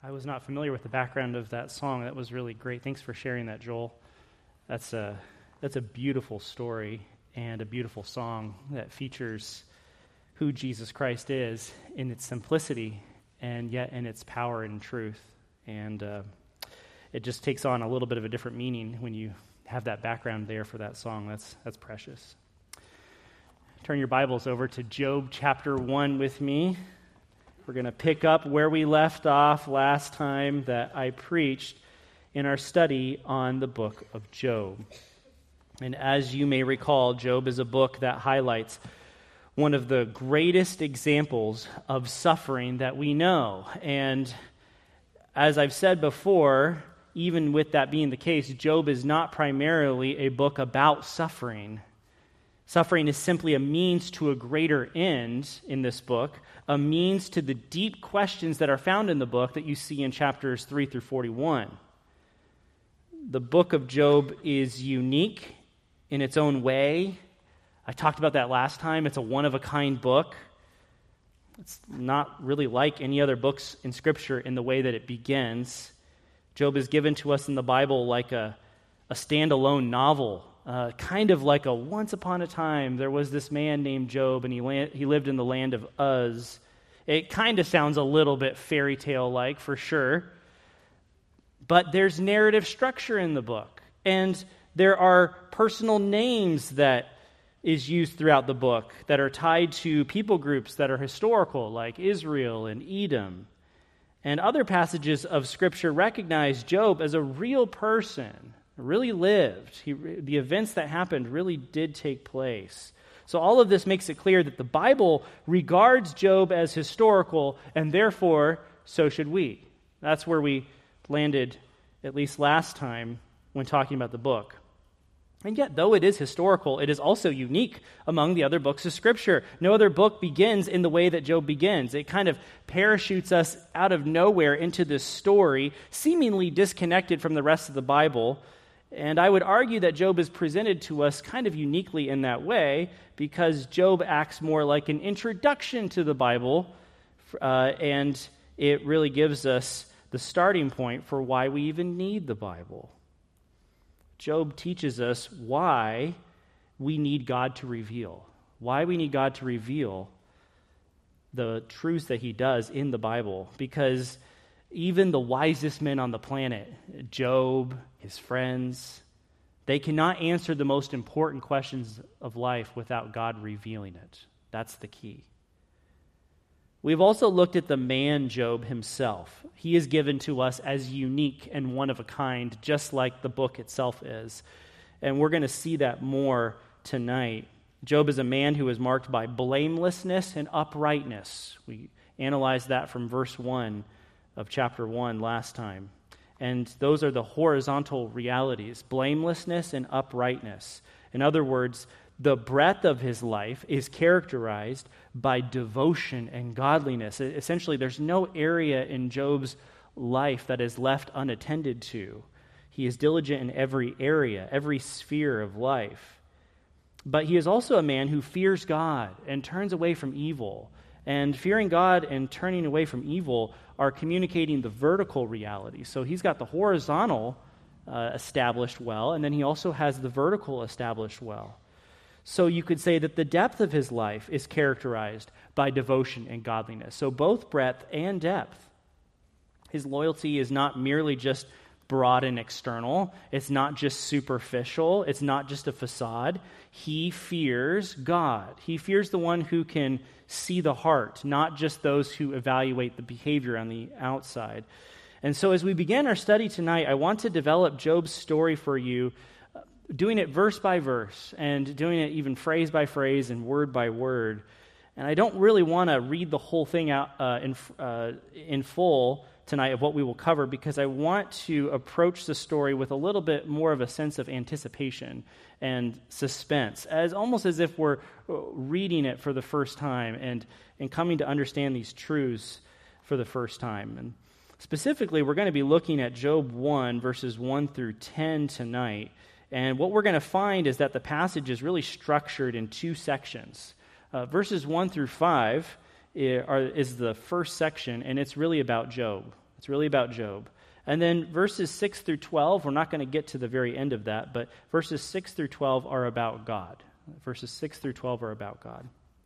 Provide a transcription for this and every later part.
I was not familiar with the background of that song. That was really great. Thanks for sharing that, Joel. That's a beautiful story and a beautiful song that features who Jesus Christ is in its simplicity and yet in its power and truth. And it just takes on a little bit of a different meaning when you have that background there for that song. That's precious. Turn your Bibles over to Job chapter 1 with me. We're going to pick up where we left off last time that I preached in our study on the book of Job. And as you may recall, Job is a book that highlights one of the greatest examples of suffering that we know. And as I've said before, even with that being the case, Job is not primarily a book about suffering. Suffering is simply a means to a greater end in this book, a means to the deep questions that are found in the book that you see in chapters 3 through 41. The book of Job is unique in its own way. I talked about that last time. It's a one-of-a-kind book. It's not really like any other books in Scripture in the way that it begins. Job is given to us in the Bible like a standalone novel. Kind of like a once upon a time, there was this man named Job, and he lived in the land of Uz. It kind of sounds a little bit fairy tale-like, for sure. But there's narrative structure in the book, and there are personal names that is used throughout the book that are tied to people groups that are historical, like Israel and Edom. And other passages of Scripture recognize Job as a real person, really lived. The events that happened really did take place. So all of this makes it clear that the Bible regards Job as historical, and therefore, so should we. That's where we landed, at least last time, when talking about the book. And yet, though it is historical, it is also unique among the other books of Scripture. No other book begins in the way that Job begins. It kind of parachutes us out of nowhere into this story, seemingly disconnected from the rest of the Bible. And I would argue that Job is presented to us kind of uniquely in that way because Job acts more like an introduction to the Bible, and it really gives us the starting point for why we even need the Bible. Job teaches us why we need God to reveal, the truths that he does in the Bible, because even the wisest men on the planet, Job, his friends, they cannot answer the most important questions of life without God revealing it. That's the key. We've also looked at the man Job himself. He is given to us as unique and one of a kind, just like the book itself is. And we're going to see that more tonight. Job is a man who is marked by blamelessness and uprightness. We analyzed that from verse 1 of chapter 1 last time. And those are the horizontal realities, blamelessness and uprightness. In other words, the breadth of his life is characterized by devotion and godliness. Essentially, there's no area in Job's life that is left unattended to. He is diligent in every area, every sphere of life. But he is also a man who fears God and turns away from evil. And fearing God and turning away from evil are communicating the vertical reality. So he's got the horizontal established well, and then he also has the vertical established well. So you could say that the depth of his life is characterized by devotion and godliness. So both breadth and depth. His loyalty is not merely just broad and external. It's not just superficial. It's not just a facade. He fears God. He fears the one who can see the heart, not just those who evaluate the behavior on the outside. And so as we begin our study tonight, I want to develop Job's story for you, doing it verse by verse and doing it even phrase by phrase and word by word. And I don't really want to read the whole thing out in full tonight of what we will cover, because I want to approach the story with a little bit more of a sense of anticipation and suspense, almost as if we're reading it for the first time and coming to understand these truths for the first time. And specifically, we're going to be looking at Job 1, verses 1 through 10 tonight. And what we're going to find is that the passage is really structured in two sections. Verses 1 through 5 is the first section, and it's really about Job. It's really about Job. And then verses 6 through 12, we're not going to get to the very end of that, but verses 6 through 12 are about God. Verses 6 through 12 are about God.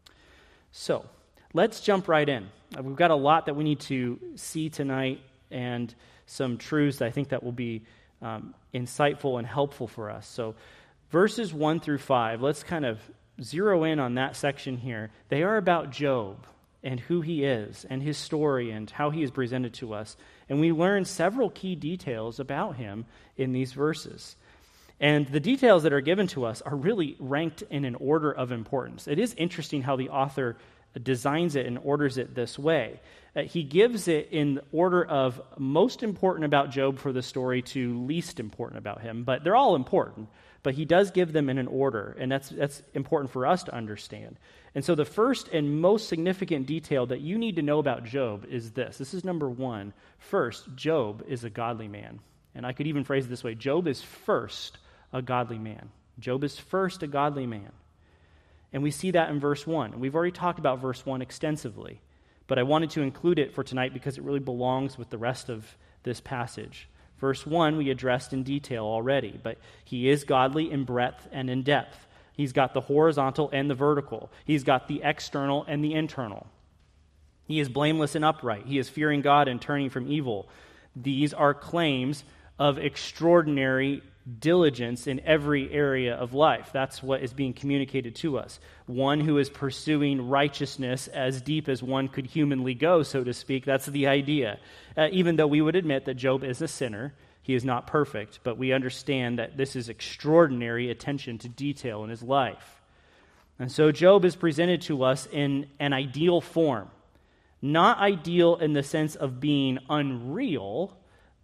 So, let's jump right in. We've got a lot that we need to see tonight and some truths that I think that will be insightful and helpful for us. So, verses 1 through 5, let's kind of zero in on that section here. They are about Job and who he is and his story and how he is presented to us. And we learn several key details about him in these verses. And the details that are given to us are really ranked in an order of importance. It is interesting how the author designs it and orders it this way. He gives it in order of most important about Job for the story to least important about him, but they're all important. But he does give them in an order, and that's important for us to understand. And so the first and most significant detail that you need to know about Job is this. This is number one. First, Job is a godly man. And I could even phrase it this way. Job is first a godly man. Job is first a godly man. And we see that in verse 1. And we've already talked about verse 1 extensively, but I wanted to include it for tonight because it really belongs with the rest of this passage. Verse 1 we addressed in detail already, but he is godly in breadth and in depth. He's got the horizontal and the vertical. He's got the external and the internal. He is blameless and upright. He is fearing God and turning from evil. These are claims of extraordinary diligence in every area of life. That's what is being communicated to us. One who is pursuing righteousness as deep as one could humanly go, so to speak. That's the idea. Even though we would admit that Job is a sinner, he is not perfect, but we understand that this is extraordinary attention to detail in his life. And so Job is presented to us in an ideal form. Not ideal in the sense of being unreal,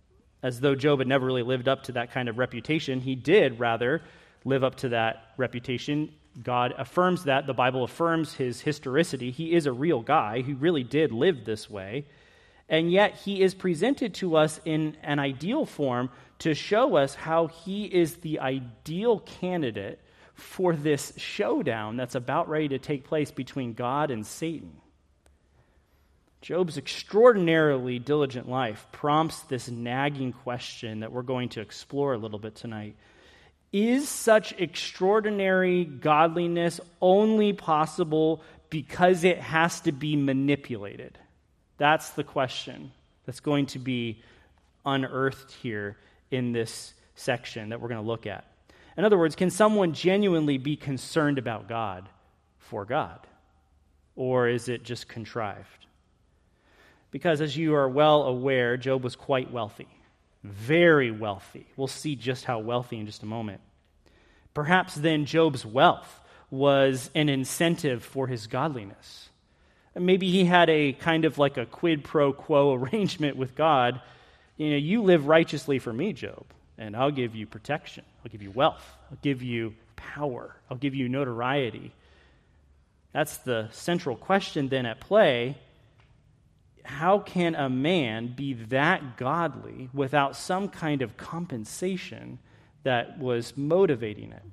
as though Job had never really lived up to that kind of reputation. He did, rather, live up to that reputation. God affirms that. The Bible affirms his historicity. He is a real guy. He really did live this way. And yet he is presented to us in an ideal form to show us how he is the ideal candidate for this showdown that's about ready to take place between God and Satan. Job's extraordinarily diligent life prompts this nagging question that we're going to explore a little bit tonight. Is such extraordinary godliness only possible because it has to be manipulated? That's the question that's going to be unearthed here in this section that we're going to look at. In other words, can someone genuinely be concerned about God for God? Or is it just contrived? Because as you are well aware, Job was quite wealthy, very wealthy. We'll see just how wealthy in just a moment. Perhaps then Job's wealth was an incentive for his godliness. Maybe he had a kind of like a quid pro quo arrangement with God. You live righteously for me, Job, and I'll give you protection. I'll give you wealth. I'll give you power. I'll give you notoriety. That's the central question then at play. How can a man be that godly without some kind of compensation that was motivating it?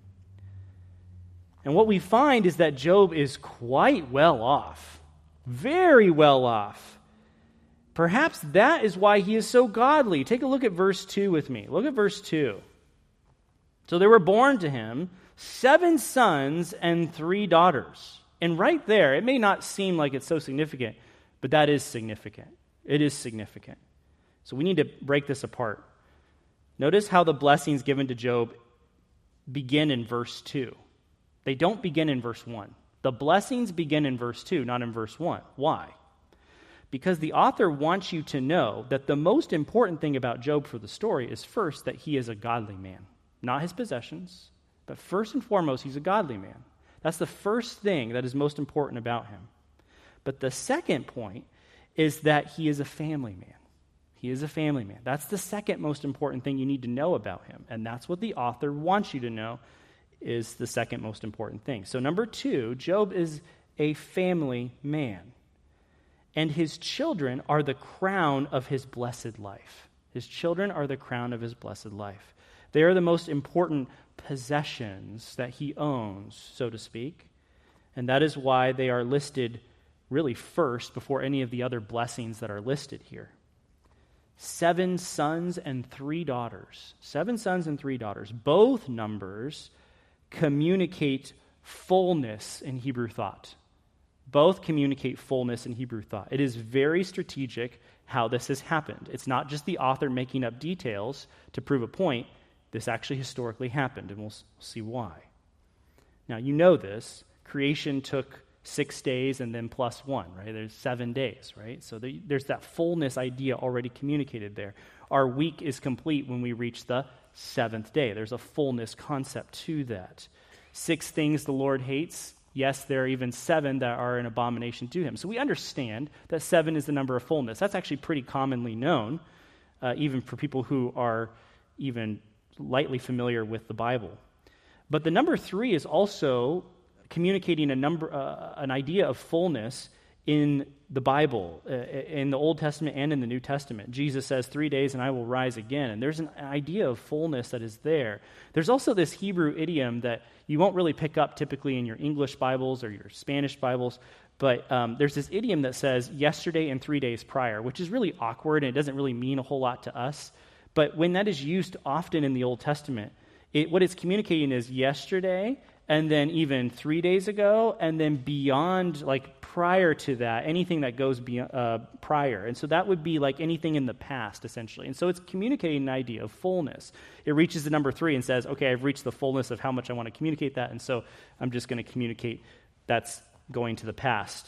And what we find is that Job is quite well off, very well off. Perhaps that is why he is so godly. Take a look at verse 2 with me. Look at verse 2. So there were born to him 7 sons and 3 daughters. And right there, it may not seem like it's so significant, but that is significant. It is significant. So we need to break this apart. Notice how the blessings given to Job begin in verse 2. They don't begin in verse 1. The blessings begin in verse 2, not in verse 1. Why? Because the author wants you to know that the most important thing about Job for the story is first that he is a godly man. Not his possessions, but first and foremost, he's a godly man. That's the first thing that is most important about him. But the second point is that he is a family man. He is a family man. That's the second most important thing you need to know about him. And that's what the author wants you to know is the second most important thing. So number 2, Job is a family man. And his children are the crown of his blessed life. His children are the crown of his blessed life. They are the most important possessions that he owns, so to speak. And that is why they are listed really first before any of the other blessings that are listed here. 7 sons and 3 daughters. 7 sons and 3 daughters. Both numbers communicate fullness in Hebrew thought. Both communicate fullness in Hebrew thought. It is very strategic how this has happened. It's not just the author making up details to prove a point. This actually historically happened, and we'll see why. Now, you know this. Creation took 6 days and then plus 1, right? There's 7 days, right? So there's that fullness idea already communicated there. Our week is complete when we reach the 7th day. There's a fullness concept to that. 6 things the Lord hates. Yes, there are even 7 that are an abomination to him. So we understand that 7 is the number of fullness. That's actually pretty commonly known, even for people who are even lightly familiar with the Bible. But the number 3 is also communicating an idea of fullness in the Bible, in the Old Testament and in the New Testament. Jesus says, 3 days and I will rise again. And there's an idea of fullness that is there. There's also this Hebrew idiom that you won't really pick up typically in your English Bibles or your Spanish Bibles, but there's this idiom that says yesterday and 3 days prior, which is really awkward and it doesn't really mean a whole lot to us. But when that is used often in the Old Testament, what it's communicating is yesterday and then even 3 days ago and then beyond, like prior to that, anything that goes beyond, prior. And so that would be like anything in the past, essentially. And so it's communicating an idea of fullness. It reaches the number 3 and says, okay, I've reached the fullness of how much I want to communicate that, and so I'm just going to communicate that's going to the past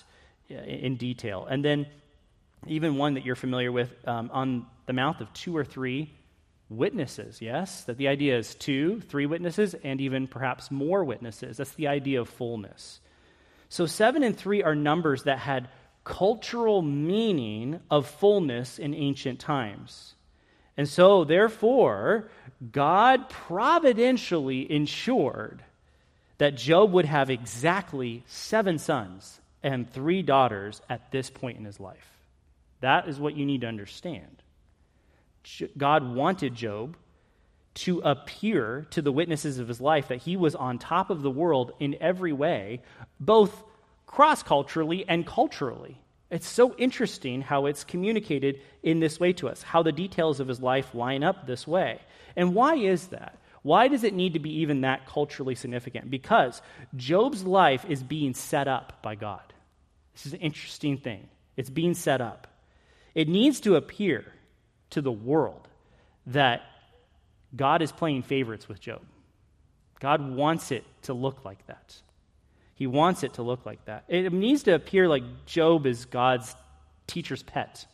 in detail. And then even one that you're familiar with, on the mouth of 2 or 3 witnesses, yes? That the idea is 2, 3 witnesses, and even perhaps more witnesses. That's the idea of fullness. So 7 and 3 are numbers that had cultural meaning of fullness in ancient times. And so, therefore, God providentially ensured that Job would have exactly 7 sons and 3 daughters at this point in his life. That is what you need to understand. God wanted Job to appear to the witnesses of his life that he was on top of the world in every way, both cross-culturally and culturally. It's so interesting how it's communicated in this way to us, how the details of his life line up this way. And why is that? Why does it need to be even that culturally significant? Because Job's life is being set up by God. This is an interesting thing. It's being set up. It needs to appear to the world that God is playing favorites with Job. God wants it to look like that. He wants it to look like that. It needs to appear like Job is God's teacher's pet.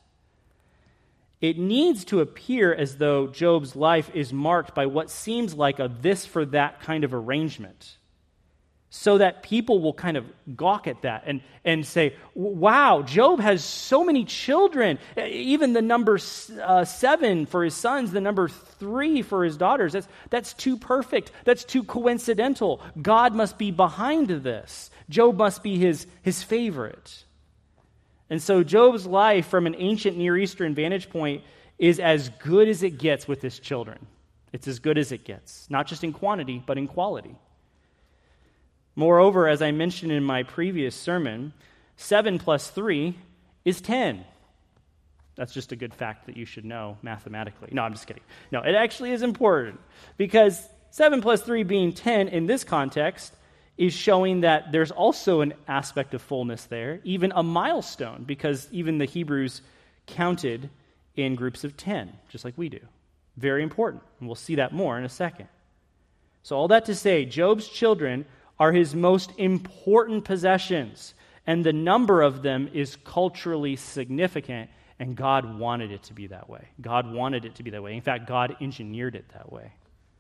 It needs to appear as though Job's life is marked by what seems like a this for that kind of arrangement, so that people will kind of gawk at that and say, wow, Job has so many children. Even the number 7 for his sons, the number 3 for his daughters, that's too perfect. That's too coincidental. God must be behind this. Job must be his favorite. And so Job's life from an ancient Near Eastern vantage point is as good as it gets with his children. It's as good as it gets, not just in quantity, but in quality. Moreover, as I mentioned in my previous sermon, 7 plus 3 is 10. That's just a good fact that you should know mathematically. No, I'm just kidding. No, it actually is important because 7 plus 3 being 10 in this context is showing that there's also an aspect of fullness there, even a milestone, because even the Hebrews counted in groups of 10, just like we do. Very important, and we'll see that more in a second. So all that to say, Job's children are his most important possessions, and the number of them is culturally significant, and God wanted it to be that way. God wanted it to be that way. In fact, God engineered it that way.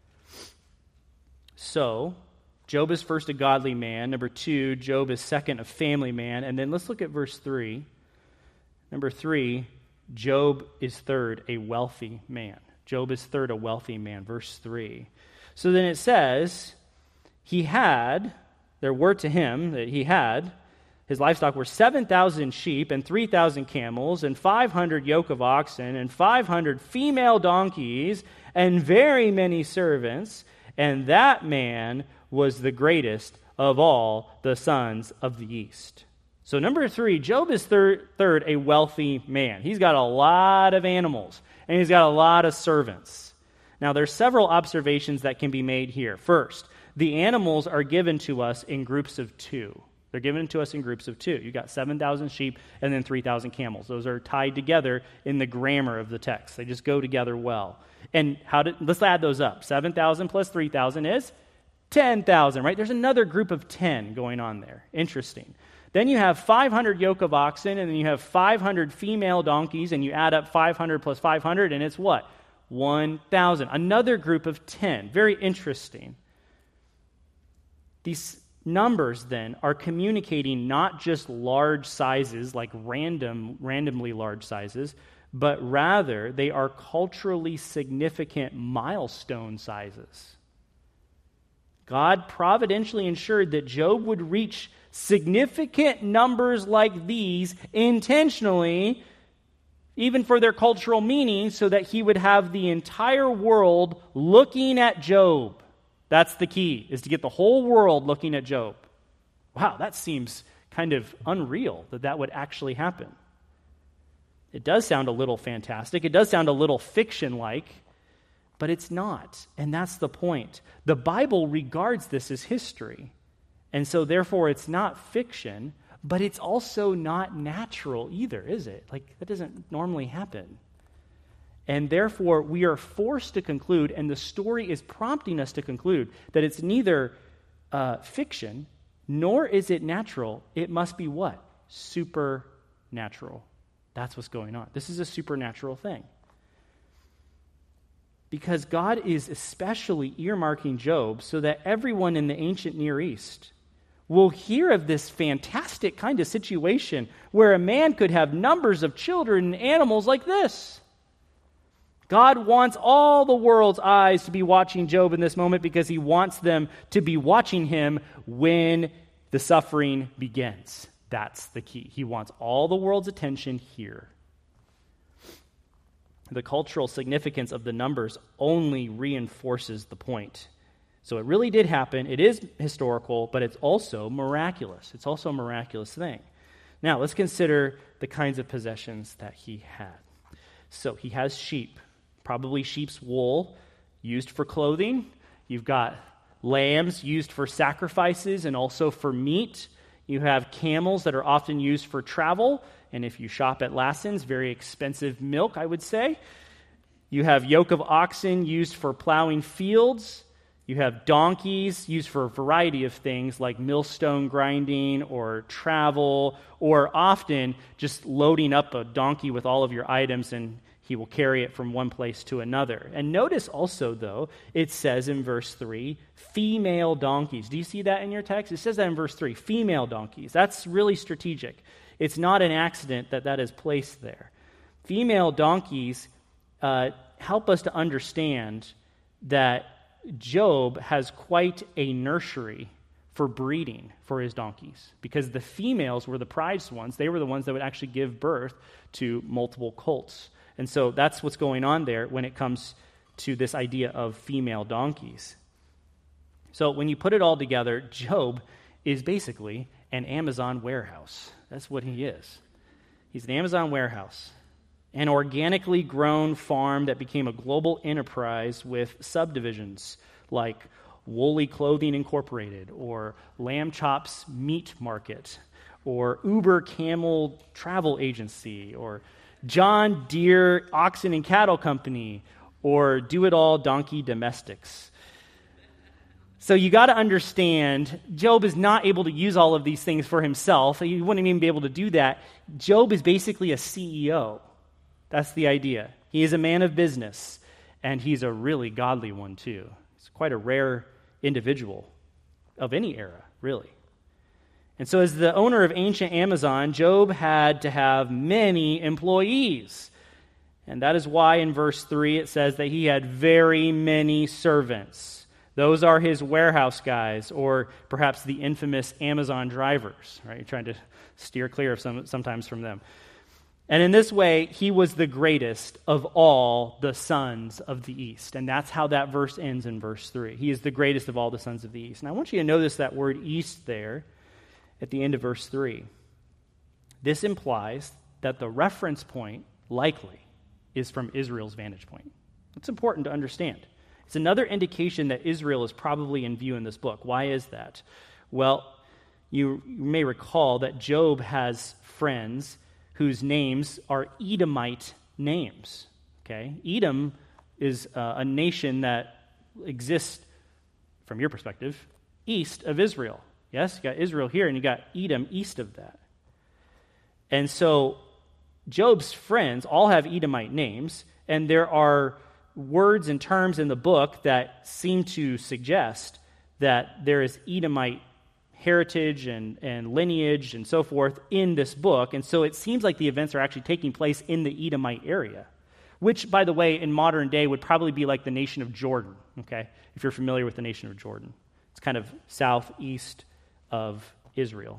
So, Job is first a godly man. Number 2, Job is second a family man. And then let's look at verse 3. Number 3, Job is third a wealthy man. Job is third a wealthy man. Verse 3. So then it says, there were to him that he had, his livestock were 7,000 sheep and 3,000 camels and 500 yoke of oxen and 500 female donkeys and very many servants, and that man was the greatest of all the sons of the east. So number 3, Job is third a wealthy man. He's got a lot of animals. and he's got a lot of servants. Now, there's several observations that can be made here. First, the animals are given to us in groups of 2. They're given to us in groups of 2. You've got 7,000 sheep and then 3,000 camels. Those are tied together in the grammar of the text. They just go together well. And let's add those up. 7,000 plus 3,000 is 10,000, right? There's another group of 10 going on there. Interesting. Then you have 500 yoke of oxen, and then you have 500 female donkeys, and you add up 500 plus 500, and it's what? 1,000. Another group of 10. Very interesting. These numbers, then, are communicating not just large sizes, like randomly large sizes, but rather they are culturally significant milestone sizes. God providentially ensured that Job would reach significant numbers like these intentionally, even for their cultural meaning, so that he would have the entire world looking at Job. That's the key, is to get the whole world looking at Job. Wow, that seems kind of unreal that would actually happen. It does sound a little fantastic. It does sound a little fiction-like, but it's not. And that's the point. The Bible regards this as history. And so therefore it's not fiction, but it's also not natural either, is it? Like, that doesn't normally happen. And therefore, we are forced to conclude, and the story is prompting us to conclude, that it's neither fiction, nor is it natural. It must be what? Supernatural. That's what's going on. This is a supernatural thing. Because God is especially earmarking Job so that everyone in the ancient Near East will hear of this fantastic kind of situation where a man could have numbers of children and animals like this. God wants all the world's eyes to be watching Job in this moment because he wants them to be watching him when the suffering begins. That's the key. He wants all the world's attention here. The cultural significance of the numbers only reinforces the point. So it really did happen. It is historical, but it's also miraculous. It's also a miraculous thing. Now, let's consider the kinds of possessions that he had. So he has sheep. Probably sheep's wool used for clothing. You've got lambs used for sacrifices and also for meat. You have camels that are often used for travel. And if you shop at Lassen's, very expensive milk, I would say. You have yoke of oxen used for plowing fields. You have donkeys used for a variety of things like millstone grinding or travel, or often just loading up a donkey with all of your items and he will carry it from one place to another. And notice also, though, it says in verse 3, female donkeys. Do you see that in your text? It says that in verse 3, female donkeys. That's really strategic. It's not an accident that is placed there. Female donkeys help us to understand that Job has quite a nursery for breeding for his donkeys, because the females were the prized ones. They were the ones that would actually give birth to multiple colts. And so that's what's going on there when it comes to this idea of female donkeys. So when you put it all together, Job is basically an Amazon warehouse. That's what he is. He's an Amazon warehouse, an organically grown farm that became a global enterprise with subdivisions like Woolly Clothing Incorporated, or Lamb Chops Meat Market, or Uber Camel Travel Agency, or John Deere Oxen and Cattle Company, or Do It All Donkey Domestics. So you got to understand, Job is not able to use all of these things for himself. He wouldn't even be able to do that. Job is basically a CEO. That's the idea. He is a man of business, and he's a really godly one too. He's quite a rare individual of any era, really. And so as the owner of ancient Amazon, Job had to have many employees. And that is why in verse 3 it says that he had very many servants. Those are his warehouse guys, or perhaps the infamous Amazon drivers, right? You're trying to steer clear of sometimes from them. And in this way, he was the greatest of all the sons of the East. And that's how that verse ends in verse 3. He is the greatest of all the sons of the East. And I want you to notice that word East there at the end of verse 3. This implies that the reference point, likely, is from Israel's vantage point. It's important to understand. It's another indication that Israel is probably in view in this book. Why is that? Well, you may recall that Job has friends whose names are Edomite names. Okay? Edom is a nation that exists, from your perspective, east of Israel. Yes, you got Israel here, and you got Edom east of that. And so Job's friends all have Edomite names, and there are words and terms in the book that seem to suggest that there is Edomite heritage and lineage and so forth in this book. And so it seems like the events are actually taking place in the Edomite area, which, by the way, in modern day would probably be like the nation of Jordan, okay, if you're familiar with the nation of Jordan. It's kind of southeast of Israel.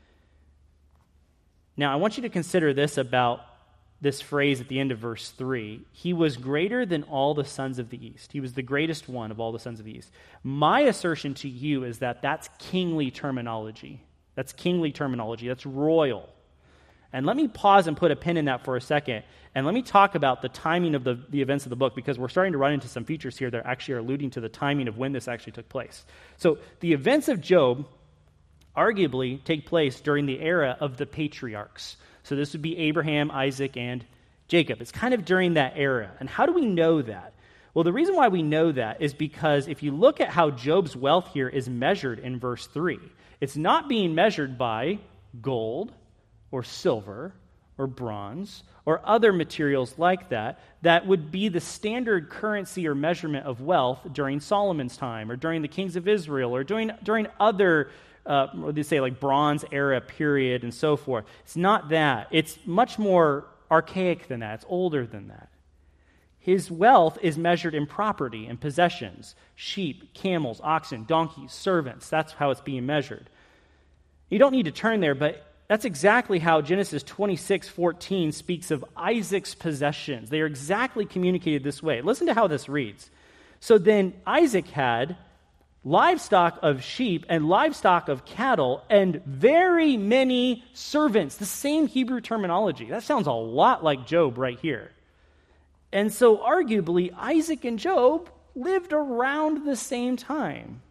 Now, I want you to consider this about this phrase at the end of verse 3. He was greater than all the sons of the east. He was the greatest one of all the sons of the east. My assertion to you is that that's kingly terminology. That's kingly terminology. That's royal. And let me pause and put a pin in that for a second, and let me talk about the timing of the events of the book, because we're starting to run into some features here that actually are alluding to the timing of when this actually took place. So the events of Job arguably take place during the era of the patriarchs. So this would be Abraham, Isaac, and Jacob. It's kind of during that era. And how do we know that? Well, the reason why we know that is because if you look at how Job's wealth here is measured in verse 3, it's not being measured by gold or silver or bronze or other materials like that would be the standard currency or measurement of wealth during Solomon's time or during the kings of Israel or during other what they say, like Bronze Era period and so forth. It's not that. It's much more archaic than that. It's older than that. His wealth is measured in property and possessions: sheep, camels, oxen, donkeys, servants. That's how it's being measured. You don't need to turn there, but that's exactly how Genesis 26:14 speaks of Isaac's possessions. They are exactly communicated this way. Listen to how this reads. So then Isaac had livestock of sheep and livestock of cattle and very many servants. The same Hebrew terminology. That sounds a lot like Job right here. And so arguably Isaac and Job lived around the same time.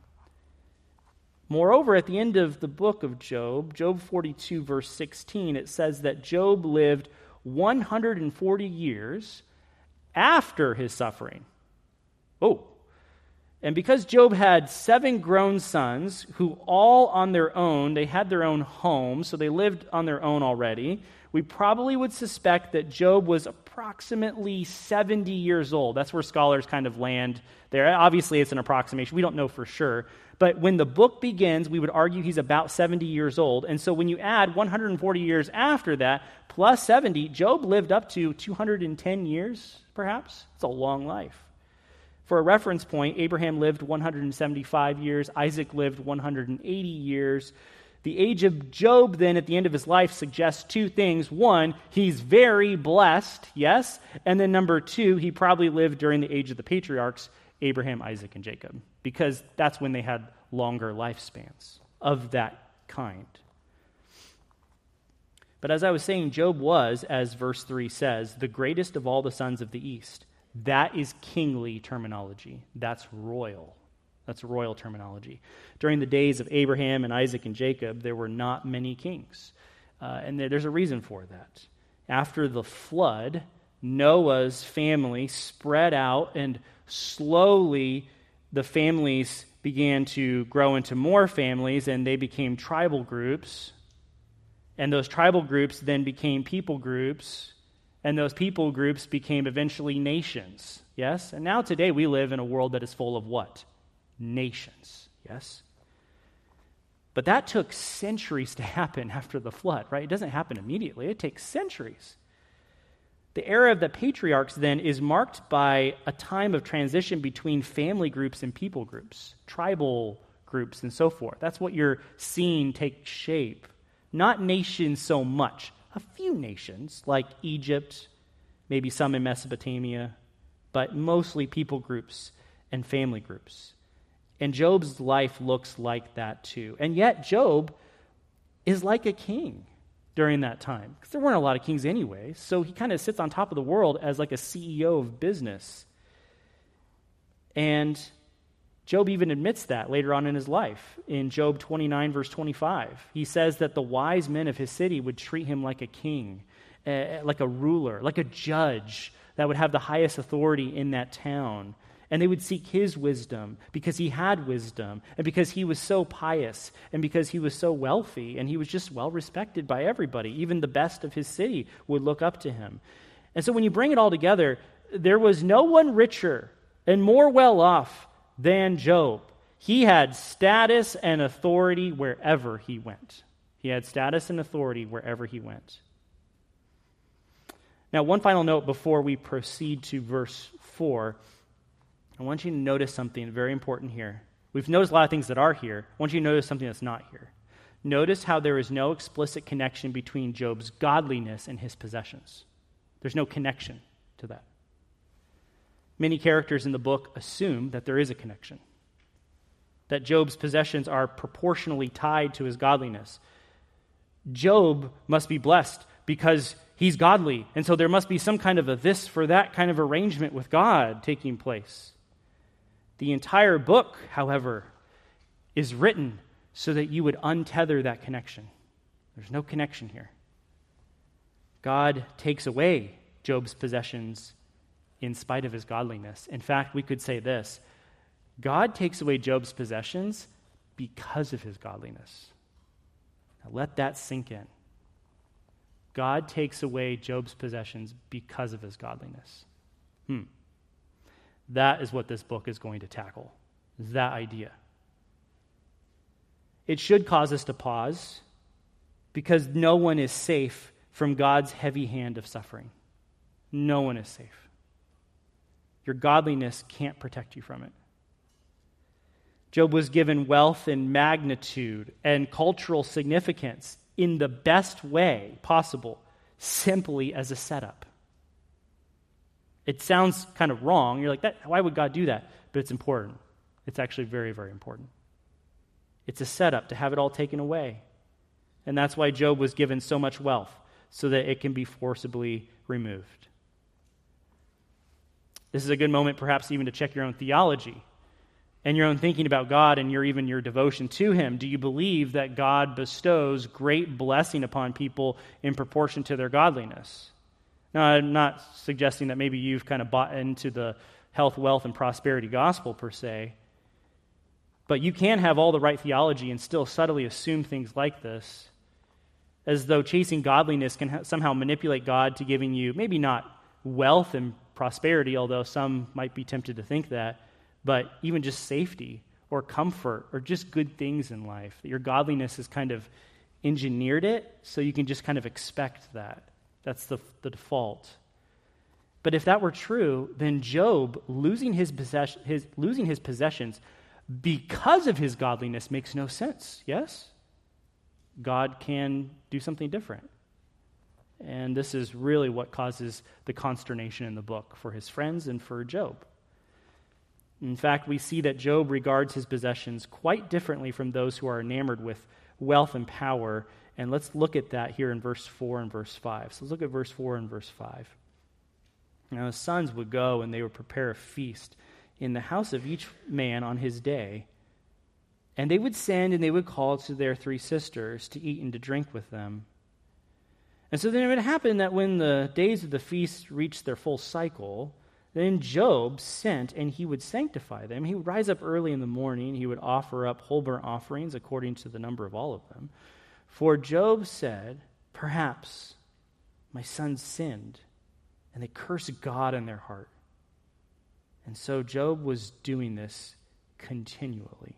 Moreover, at the end of the book of Job, Job 42 verse 16, it says that Job lived 140 years after his suffering. Oh, and because Job had 7 grown sons who all on their own, they had their own home, so they lived on their own already, we probably would suspect that Job was approximately 70 years old. That's where scholars kind of land there. Obviously, it's an approximation. We don't know for sure. But when the book begins, we would argue he's about 70 years old. And so when you add 140 years after that, plus 70, Job lived up to 210 years, perhaps. It's a long life. For a reference point, Abraham lived 175 years. Isaac lived 180 years. The age of Job, then, at the end of his life suggests 2 things. 1, he's very blessed, yes. And then number 2, he probably lived during the age of the patriarchs, Abraham, Isaac, and Jacob, because that's when they had longer lifespans of that kind. But as I was saying, Job was, as verse 3 says, the greatest of all the sons of the east. That is kingly terminology. That's royal. That's royal terminology. During the days of Abraham and Isaac and Jacob, there were not many kings. And there's a reason for that. After the flood, Noah's family spread out, and slowly the families began to grow into more families, and they became tribal groups. And those tribal groups then became people groups. And those people groups became eventually nations, yes? And now today we live in a world that is full of what? Nations, yes? But that took centuries to happen after the flood, right? It doesn't happen immediately. It takes centuries. The era of the patriarchs then is marked by a time of transition between family groups and people groups, tribal groups and so forth. That's what you're seeing take shape. Not nations so much. A few nations, like Egypt, maybe some in Mesopotamia, but mostly people groups and family groups. And Job's life looks like that too. And yet Job is like a king during that time, because there weren't a lot of kings anyway. So he kind of sits on top of the world as like a CEO of business. And Job even admits that later on in his life. In Job 29, verse 25, he says that the wise men of his city would treat him like a king, like a ruler, like a judge that would have the highest authority in that town. And they would seek his wisdom because he had wisdom, and because he was so pious, and because he was so wealthy, and he was just well respected by everybody. Even the best of his city would look up to him. And so when you bring it all together, there was no one richer and more well off than Job. He had status and authority wherever he went. He had status and authority wherever he went. Now, one final note before we proceed to verse 4. I want you to notice something very important here. We've noticed a lot of things that are here. I want you to notice something that's not here. Notice how there is no explicit connection between Job's godliness and his possessions. There's no connection to that. Many characters in the book assume that there is a connection, that Job's possessions are proportionally tied to his godliness. Job must be blessed because he's godly, and so there must be some kind of a this for that kind of arrangement with God taking place. The entire book, however, is written so that you would untether that connection. There's no connection here. God takes away Job's possessions in spite of his godliness. In fact, we could say this: God takes away Job's possessions because of his godliness. Now let that sink in. God takes away Job's possessions because of his godliness. That is what this book is going to tackle, is that idea. It should cause us to pause, because no one is safe from God's heavy hand of suffering. No one is safe. Your godliness can't protect you from it. Job was given wealth and magnitude and cultural significance in the best way possible, simply as a setup. It sounds kind of wrong. You're like, why would God do that? But it's important. It's actually very, very important. It's a setup to have it all taken away. And that's why Job was given so much wealth, so that it can be forcibly removed. This is a good moment perhaps even to check your own theology and your own thinking about God and your devotion to him. Do you believe that God bestows great blessing upon people in proportion to their godliness? Now, I'm not suggesting that maybe you've kind of bought into the health, wealth, and prosperity gospel per se, but you can have all the right theology and still subtly assume things like this, as though chasing godliness can somehow manipulate God to giving you maybe not wealth and prosperity, although some might be tempted to think that, but even just safety or comfort or just good things in life. That your godliness has kind of engineered it so you can just kind of expect that. That's the default. But if that were true, then Job losing his possessions because of his godliness makes no sense, yes? God can do something different. And this is really what causes the consternation in the book for his friends and for Job. In fact, we see that Job regards his possessions quite differently from those who are enamored with wealth and power. And let's look at that here in verse 4 and verse 5. So let's look at verse 4 and verse 5. Now his sons would go and they would prepare a feast in the house of each man on his day. And they would send and they would call to their 3 sisters to eat and to drink with them. And so then it would happen that when the days of the feast reached their full cycle, then Job sent and he would sanctify them. He would rise up early in the morning. He would offer up whole burnt offerings according to the number of all of them. For Job said, perhaps my sons sinned and they cursed God in their heart. And so Job was doing this continually.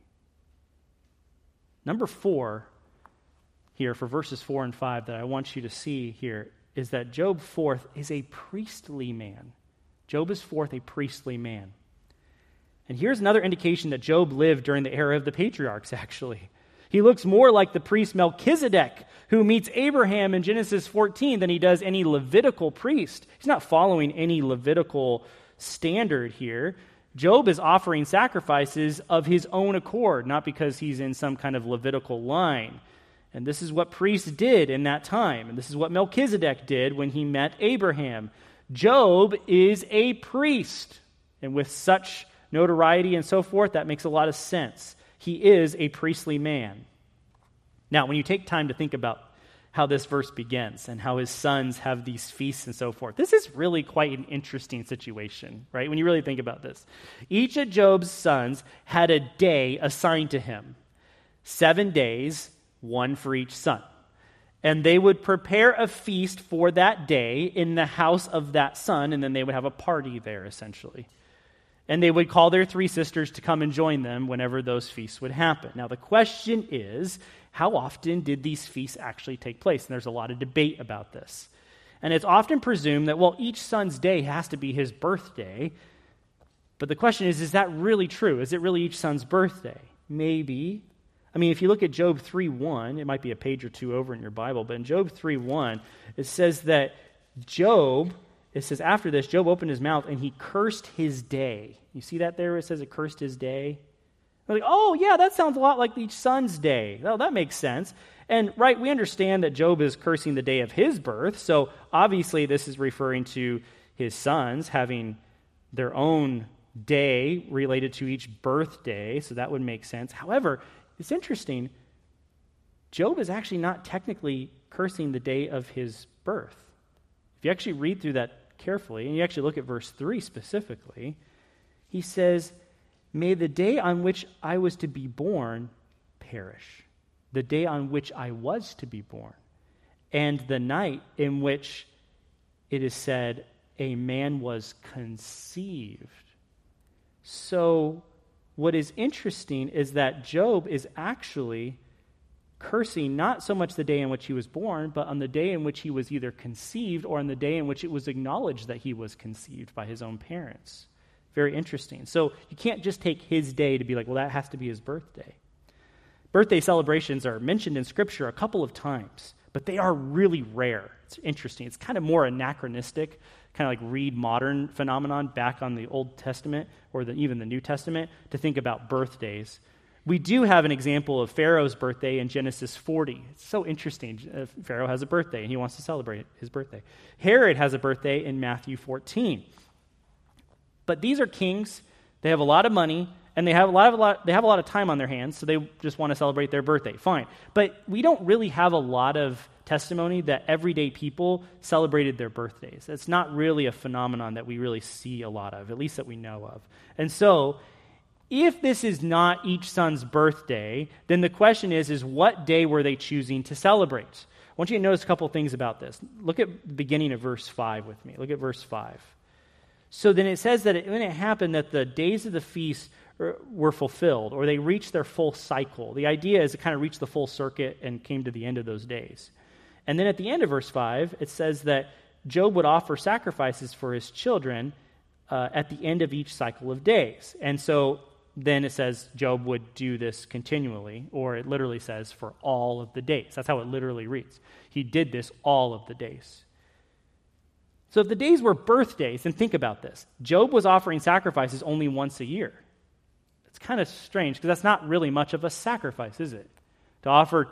Number 4 here for verses 4 and 5 that I want you to see here is that Job, fourth, is a priestly man. Job is fourth, a priestly man. And here's another indication that Job lived during the era of the patriarchs, actually. He looks more like the priest Melchizedek, who meets Abraham in Genesis 14 than he does any Levitical priest. He's not following any Levitical standard here. Job is offering sacrifices of his own accord, not because he's in some kind of Levitical line. And this is what priests did in that time. And this is what Melchizedek did when he met Abraham. Job is a priest. And with such notoriety and so forth, that makes a lot of sense. He is a priestly man. Now, when you take time to think about how this verse begins and how his sons have these feasts and so forth, this is really quite an interesting situation, right? When you really think about this. Each of Job's sons had a day assigned to him. 7 days, one for each son. And they would prepare a feast for that day in the house of that son, and then they would have a party there, essentially. And they would call their 3 sisters to come and join them whenever those feasts would happen. Now, the question is, how often did these feasts actually take place? And there's a lot of debate about this. And it's often presumed that, well, each son's day has to be his birthday. But the question is that really true? Is it really each son's birthday? Maybe. I mean, if you look at Job 3:1, it might be a page or two over in your Bible, but in Job 3:1, it says that after this, Job opened his mouth and he cursed his day. You see that there? It says it cursed his day. We're like, oh, yeah, that sounds a lot like each son's day. Well, that makes sense. And, right, we understand that Job is cursing the day of his birth, so obviously this is referring to his sons having their own day related to each birthday, so that would make sense. However, it's interesting, Job is actually not technically cursing the day of his birth. If you actually read through that carefully, and you actually look at verse 3 specifically, he says, "May the day on which I was to be born perish, the day on which I was to be born, and the night in which it is said a man was conceived." So what is interesting is that Job is actually cursing not so much the day in which he was born, but on the day in which he was either conceived or on the day in which it was acknowledged that he was conceived by his own parents. Very interesting. So you can't just take his day to be like, well, that has to be his birthday. Birthday celebrations are mentioned in Scripture a couple of times, but they are really rare. It's interesting. It's kind of more anachronistic, kind of like read modern phenomenon back on the Old Testament or even the New Testament to think about birthdays. We do have an example of Pharaoh's birthday in Genesis 40. It's so interesting. Pharaoh has a birthday, and he wants to celebrate his birthday. Herod has a birthday in Matthew 14. But these are kings. They have a lot of money, and they have a lot of time on their hands, so they just want to celebrate their birthday. Fine. But we don't really have a lot of testimony that everyday people celebrated their birthdays. It's not really a phenomenon that we really see a lot of, at least that we know of. And so, if this is not each son's birthday, then the question is what day were they choosing to celebrate? I want you to notice a couple things about this. Look at the beginning of verse 5 with me. Look at verse 5. So then it says that when it happened that the days of the feast were fulfilled, or they reached their full cycle. The idea is it kind of reached the full circuit and came to the end of those days. And then at the end of verse 5, it says that Job would offer sacrifices for his children at the end of each cycle of days. And so then it says Job would do this continually, or it literally says for all of the days. That's how it literally reads. He did this all of the days. So if the days were birthdays, then think about this. Job was offering sacrifices only once a year. It's kind of strange because that's not really much of a sacrifice, is it? To offer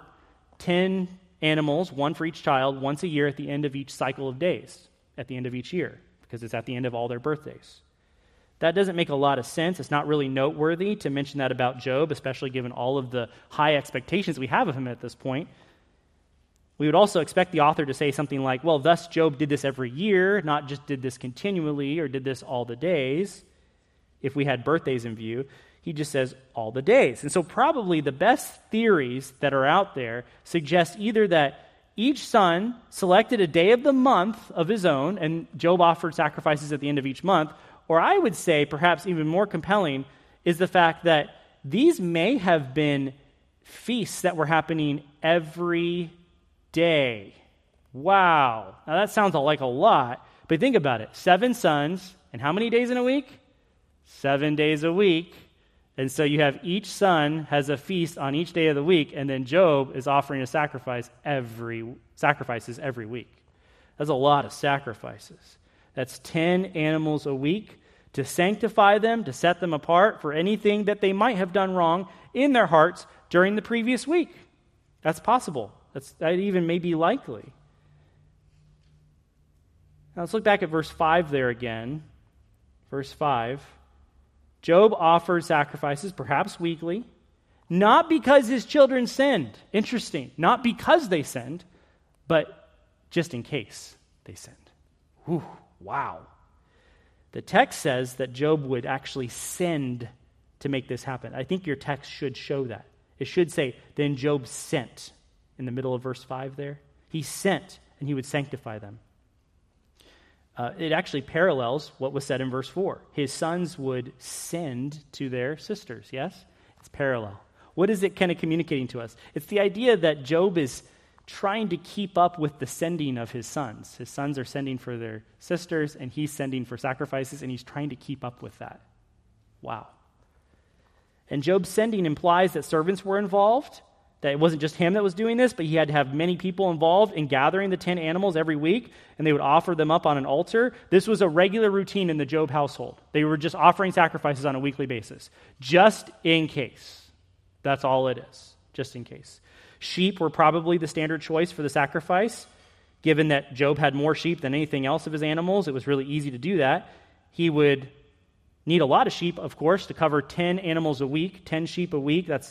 10 animals, one for each child, once a year at the end of each cycle of days, at the end of each year, because it's at the end of all their birthdays. That doesn't make a lot of sense. It's not really noteworthy to mention that about Job, especially given all of the high expectations we have of him at this point. We would also expect the author to say something like, well, thus Job did this every year, not just did this continually or did this all the days. If we had birthdays in view, he just says all the days. And so probably the best theories that are out there suggest either that each son selected a day of the month of his own, and Job offered sacrifices at the end of each month, or I would say, perhaps even more compelling, is the fact that these may have been feasts that were happening every day. Wow. Now that sounds like a lot, but think about it. 7 sons, and how many days in a week? 7 days a week. And so you have each son has a feast on each day of the week, and then Job is offering a sacrifices every week. That's a lot of sacrifices. That's 10 animals a week to sanctify them, to set them apart for anything that they might have done wrong in their hearts during the previous week. That's possible. That even may be likely. Now let's look back at verse 5 there again. Verse 5. Job offered sacrifices, perhaps weekly, not because his children sinned. Interesting. Not because they sinned, but just in case they sinned. Whew, wow. The text says that Job would actually send to make this happen. I think your text should show that. It should say, then Job sent in the middle of verse 5 there. He sent, and he would sanctify them. It actually parallels what was said in verse 4. His sons would send to their sisters, yes? It's parallel. What is it kind of communicating to us? It's the idea that Job is trying to keep up with the sending of his sons. His sons are sending for their sisters, and he's sending for sacrifices, and he's trying to keep up with that. Wow. And Job's sending implies that servants were involved, that it wasn't just him that was doing this, but he had to have many people involved in gathering the 10 animals every week, and they would offer them up on an altar. This was a regular routine in the Job household. They were just offering sacrifices on a weekly basis, just in case. That's all it is, just in case. Sheep were probably the standard choice for the sacrifice. Given that Job had more sheep than anything else of his animals, it was really easy to do that. He would need a lot of sheep, of course, to cover 10 animals a week, 10 sheep a week. That's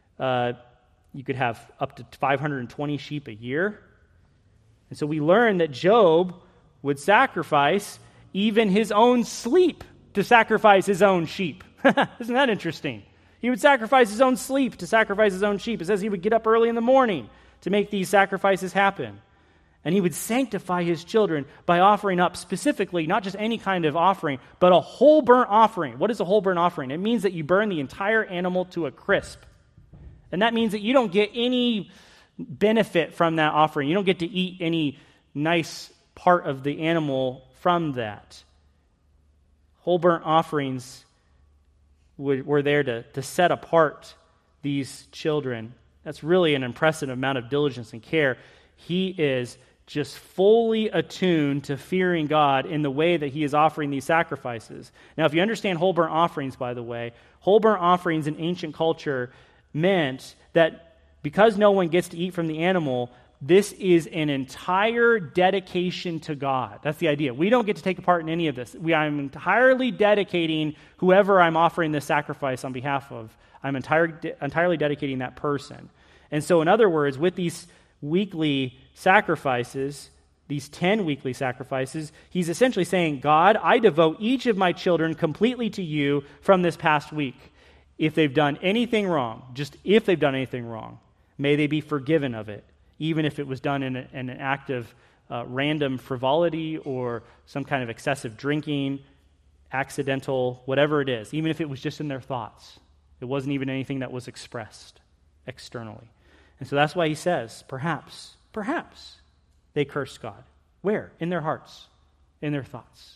you could have up to 520 sheep a year. And so we learn that Job would sacrifice even his own sleep to sacrifice his own sheep. Isn't that interesting? He would sacrifice his own sleep to sacrifice his own sheep. It says he would get up early in the morning to make these sacrifices happen. And he would sanctify his children by offering up specifically, not just any kind of offering, but a whole burnt offering. What is a whole burnt offering? It means that you burn the entire animal to a crisp. And that means that you don't get any benefit from that offering. You don't get to eat any nice part of the animal from that. Whole burnt offerings were there to set apart these children. That's really an impressive amount of diligence and care. He is just fully attuned to fearing God in the way that he is offering these sacrifices. Now, if you understand whole burnt offerings, by the way, whole burnt offerings in ancient culture meant that because no one gets to eat from the animal, this is an entire dedication to God. That's the idea. We don't get to take a part in any of this. I'm entirely dedicating whoever I'm offering this sacrifice on behalf of. I'm entirely dedicating that person. And so, in other words, with these weekly sacrifices, these 10 weekly sacrifices, he's essentially saying, God, I devote each of my children completely to you from this past week. If they've done anything wrong, just if they've done anything wrong, may they be forgiven of it, even if it was done in an act of random frivolity or some kind of excessive drinking, accidental, whatever it is, even if it was just in their thoughts. It wasn't even anything that was expressed externally. And so that's why he says, perhaps they cursed God. Where? In their hearts, in their thoughts.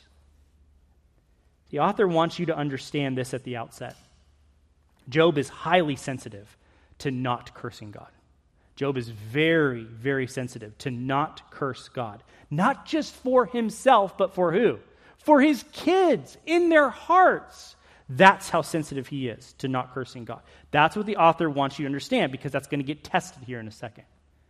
The author wants you to understand this at the outset. Job is highly sensitive to not cursing God. Job is very, very sensitive to not curse God. Not just for himself, but for who? For his kids in their hearts. That's how sensitive he is to not cursing God. That's what the author wants you to understand, because that's going to get tested here in a second.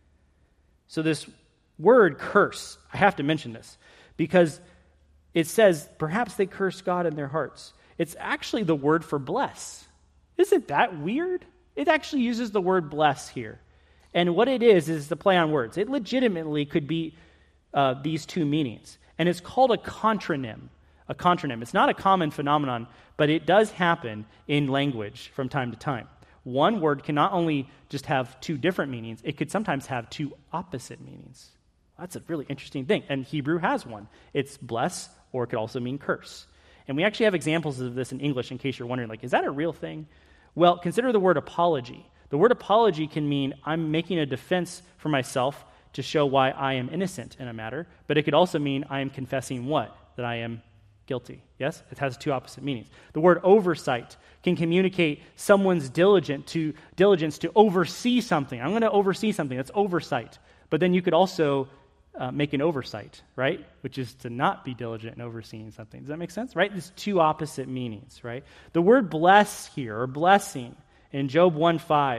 So this word curse, I have to mention this, because it says, perhaps they curse God in their hearts. It's actually the word for bless. Isn't that weird? It actually uses the word bless here. And what it is the play on words. It legitimately could be these two meanings. And it's called a contronym. A contronym. It's not a common phenomenon, but it does happen in language from time to time. One word can not only just have two different meanings, it could sometimes have two opposite meanings. That's a really interesting thing. And Hebrew has one. It's bless, or it could also mean curse. And we actually have examples of this in English, in case you're wondering, is that a real thing? Well, consider the word apology. The word apology can mean I'm making a defense for myself to show why I am innocent in a matter, but it could also mean I am confessing what? That I am guilty. Yes? It has two opposite meanings. The word oversight can communicate someone's diligence to oversee something. I'm going to oversee something. That's oversight. But then you could also make an oversight, right? Which is to not be diligent in overseeing something. Does that make sense? Right? There's two opposite meanings, right? The word bless here, or blessing, in Job 1:5,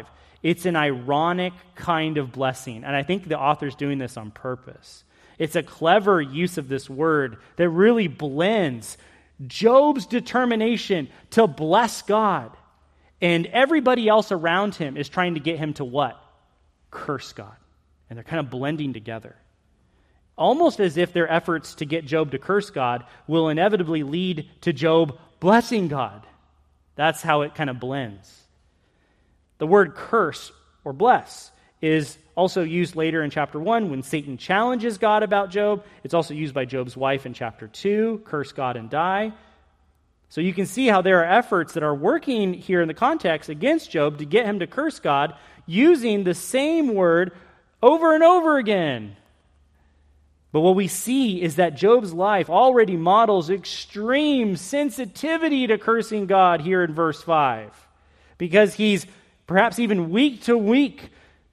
It's an ironic kind of blessing, and I think the author's doing this on purpose. It's a clever use of this word that really blends Job's determination to bless God, and everybody else around him is trying to get him to what? Curse God. And they're kind of blending together. Almost as if their efforts to get Job to curse God will inevitably lead to Job blessing God. That's how it kind of blends. The word curse or bless is also used later in chapter 1 when Satan challenges God about Job. It's also used by Job's wife in chapter 2, curse God and die. So you can see how there are efforts that are working here in the context against Job to get him to curse God using the same word over and over again. But what we see is that Job's life already models extreme sensitivity to cursing God here in verse 5. Because he's perhaps even week to week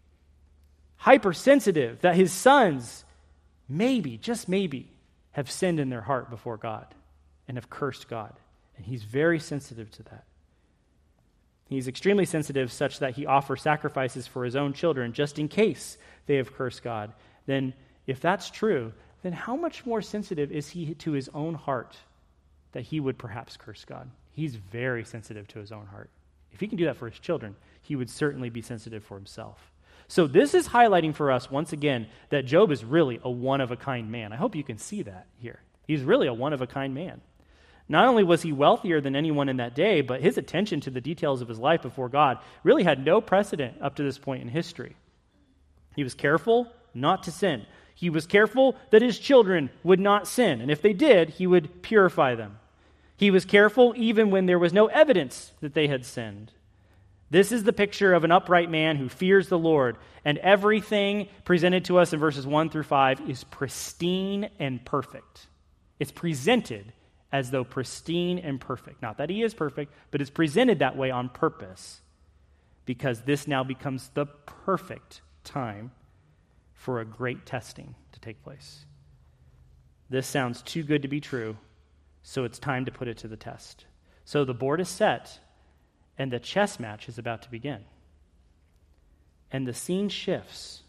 hypersensitive that his sons maybe, just maybe, have sinned in their heart before God and have cursed God. And he's very sensitive to that. He's extremely sensitive such that he offers sacrifices for his own children just in case they have cursed God. Then, if that's true, then how much more sensitive is he to his own heart that he would perhaps curse God? He's very sensitive to his own heart. If he can do that for his children, he would certainly be sensitive for himself. So this is highlighting for us, once again, that Job is really a one-of-a-kind man. I hope you can see that here. He's really a one-of-a-kind man. Not only was he wealthier than anyone in that day, but his attention to the details of his life before God really had no precedent up to this point in history. He was careful not to sin. He was careful that his children would not sin, and if they did, he would purify them. He was careful even when there was no evidence that they had sinned. This is the picture of an upright man who fears the Lord, and everything presented to us in verses 1 through 5 is pristine and perfect. It's presented as though pristine and perfect. Not that he is perfect, but it's presented that way on purpose, because this now becomes the perfect time for a great testing to take place. This sounds too good to be true, so it's time to put it to the test. So the board is set, and the chess match is about to begin. And the scene shifts.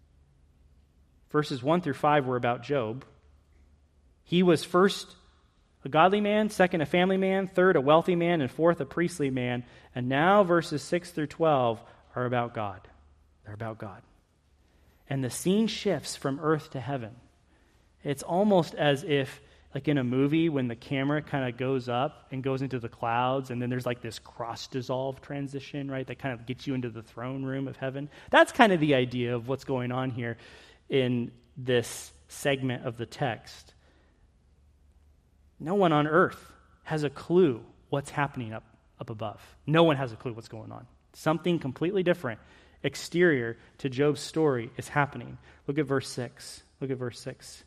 Verses 1 through 5 were about Job. He was first a godly man, second a family man, third a wealthy man, and fourth a priestly man. And now verses 6 through 12 are about God. They're about God. And the scene shifts from earth to heaven. It's almost as if, like in a movie, when the camera kind of goes up and goes into the clouds, and then there's like this cross-dissolve transition, right, that kind of gets you into the throne room of heaven. That's kind of the idea of what's going on here in this segment of the text. No one on earth has a clue what's happening up above. No one has a clue what's going on. Something completely different, exterior to Job's story, is happening. Look at verse 6. Look at verse 6.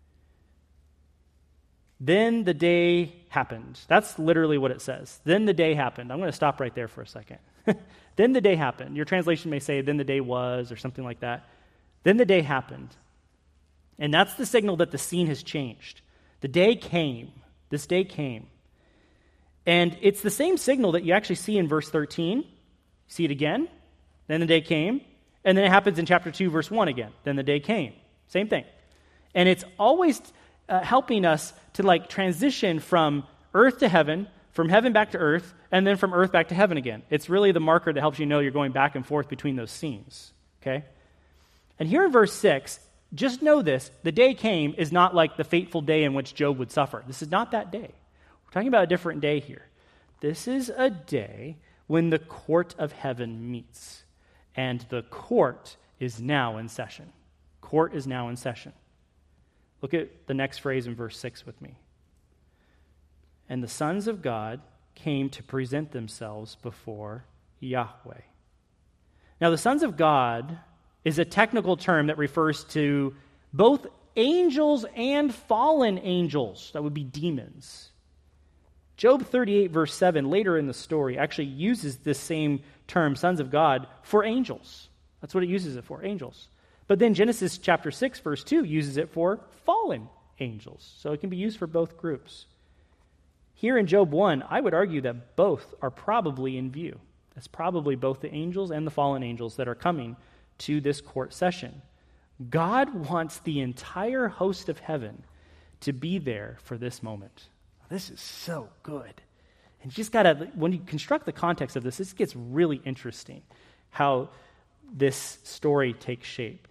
Then the day happened. That's literally what it says. Then the day happened. I'm going to stop right there for a second. Then the day happened. Your translation may say, then the day was, or something like that. Then the day happened. And that's the signal that the scene has changed. The day came. This day came. And it's the same signal that you actually see in verse 13. See it again. Then the day came. And then it happens in chapter 2, verse 1 again. Then the day came. Same thing. And it's always helping us to transition from earth to heaven, from heaven back to earth, and then from earth back to heaven again. It's really the marker that helps you know you're going back and forth between those scenes. Okay? And here in verse 6, just know this, the day came is not like the fateful day in which Job would suffer. This is not that day. We're talking about a different day here. This is a day when the court of heaven meets. And the court is now in session. Court is now in session. Look at the next phrase in verse 6 with me. And the sons of God came to present themselves before Yahweh. Now, the sons of God is a technical term that refers to both angels and fallen angels. That would be demons. Job 38, verse 7, later in the story, actually uses this same term, sons of God, for angels. That's what it uses it for, angels. But then Genesis chapter 6, verse 2 uses it for fallen angels. So it can be used for both groups. Here in Job 1, I would argue that both are probably in view That's probably both the angels and the fallen angels that are coming to this court session. God wants the entire host of heaven to be there for this moment. This is so good. And you just got to, when you construct the context of this gets really interesting how this story takes shape.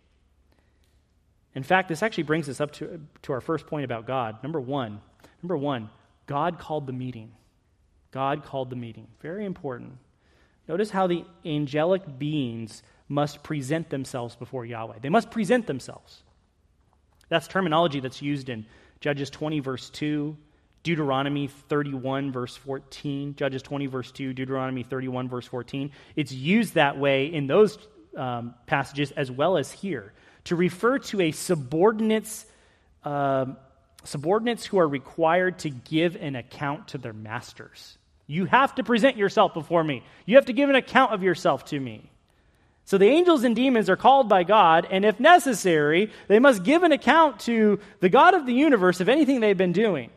In fact, this actually brings us up to our first point about God. Number one, God called the meeting. God called the meeting. Very important. Notice how the angelic beings must present themselves before Yahweh. They must present themselves. That's terminology that's used in Judges 20, verse 2, Deuteronomy 31, verse 14, Judges 20, verse 2, Deuteronomy 31, verse 14. It's used that way in those passages as well as here to refer to a subordinates who are required to give an account to their masters. You have to present yourself before me. You have to give an account of yourself to me. So the angels and demons are called by God, and if necessary, they must give an account to the God of the universe of anything they've been doing.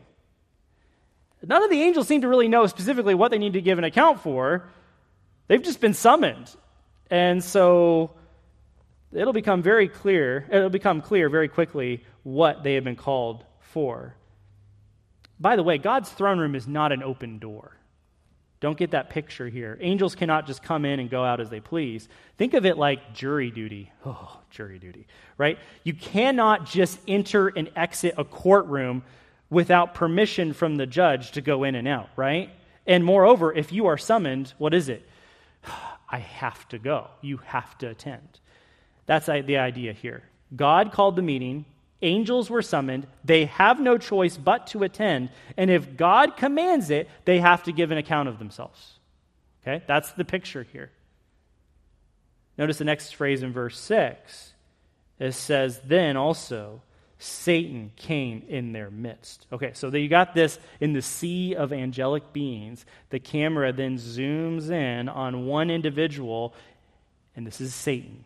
None of the angels seem to really know specifically what they need to give an account for. They've just been summoned. And so it'll become clear very quickly what they have been called for. By the way, God's throne room is not an open door. Don't get that picture here. Angels cannot just come in and go out as they please. Think of it like jury duty. Oh, jury duty, right? You cannot just enter and exit a courtroom without permission from the judge to go in and out, right? And moreover, if you are summoned, what is it? I have to go. You have to attend. That's the idea here. God called the meeting. Angels were summoned. They have no choice but to attend. And if God commands it, they have to give an account of themselves. Okay? That's the picture here. Notice the next phrase in verse 6. It says, then also Satan came in their midst. Okay, so you got this in the sea of angelic beings. The camera then zooms in on one individual, and this is Satan.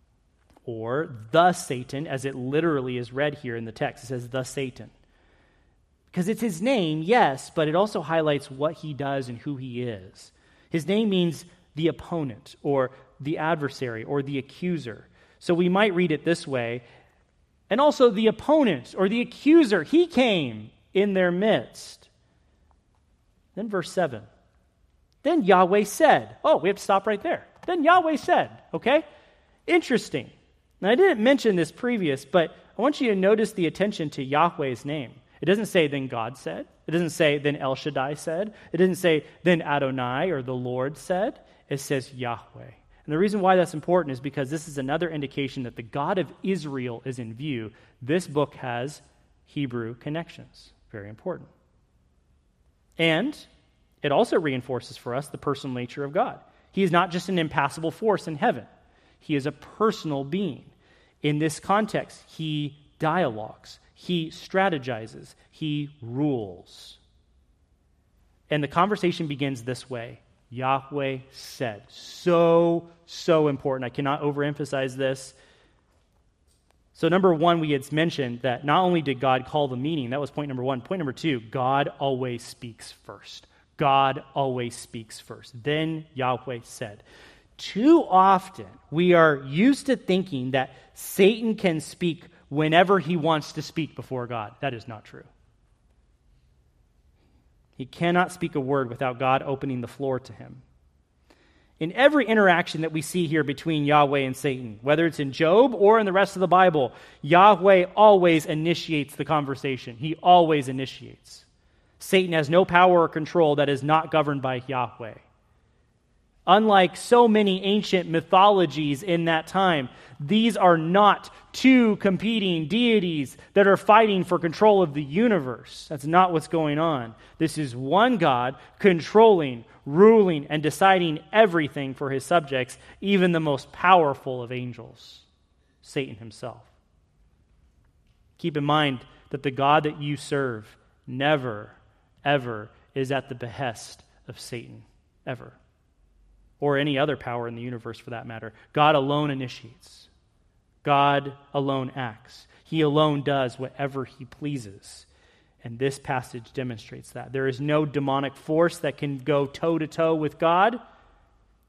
Or the Satan, as it literally is read here in the text. It says the Satan. Because it's his name, yes, but it also highlights what he does and who he is. His name means the opponent, or the adversary, or the accuser. So we might read it this way. And also the opponent, or the accuser, he came in their midst. Then verse 7. Then Yahweh said. Oh, we have to stop right there. Then Yahweh said, okay? Interesting. Now, I didn't mention this previous, but I want you to notice the attention to Yahweh's name. It doesn't say, then God said. It doesn't say, then El Shaddai said. It doesn't say, then Adonai or the Lord said. It says Yahweh. And the reason why that's important is because this is another indication that the God of Israel is in view. This book has Hebrew connections. Very important. And it also reinforces for us the personal nature of God. He is not just an impassible force in heaven. He is a personal being. In this context, he dialogues, he strategizes, he rules. And the conversation begins this way. Yahweh said. So important. I cannot overemphasize this. So number one, we had mentioned that not only did God call the meeting, that was point number one. Point number two, God always speaks first. God always speaks first. Then Yahweh said. Too often, we are used to thinking that Satan can speak whenever he wants to speak before God. That is not true. He cannot speak a word without God opening the floor to him. In every interaction that we see here between Yahweh and Satan, whether it's in Job or in the rest of the Bible, Yahweh always initiates the conversation. He always initiates. Satan has no power or control that is not governed by Yahweh. Unlike so many ancient mythologies in that time, these are not two competing deities that are fighting for control of the universe. That's not what's going on. This is one God controlling, ruling, and deciding everything for his subjects, even the most powerful of angels, Satan himself. Keep in mind that the God that you serve never, ever is at the behest of Satan, ever. Or any other power in the universe for that matter. God alone initiates. God alone acts. He alone does whatever he pleases. And this passage demonstrates that. There is no demonic force that can go toe-to-toe with God.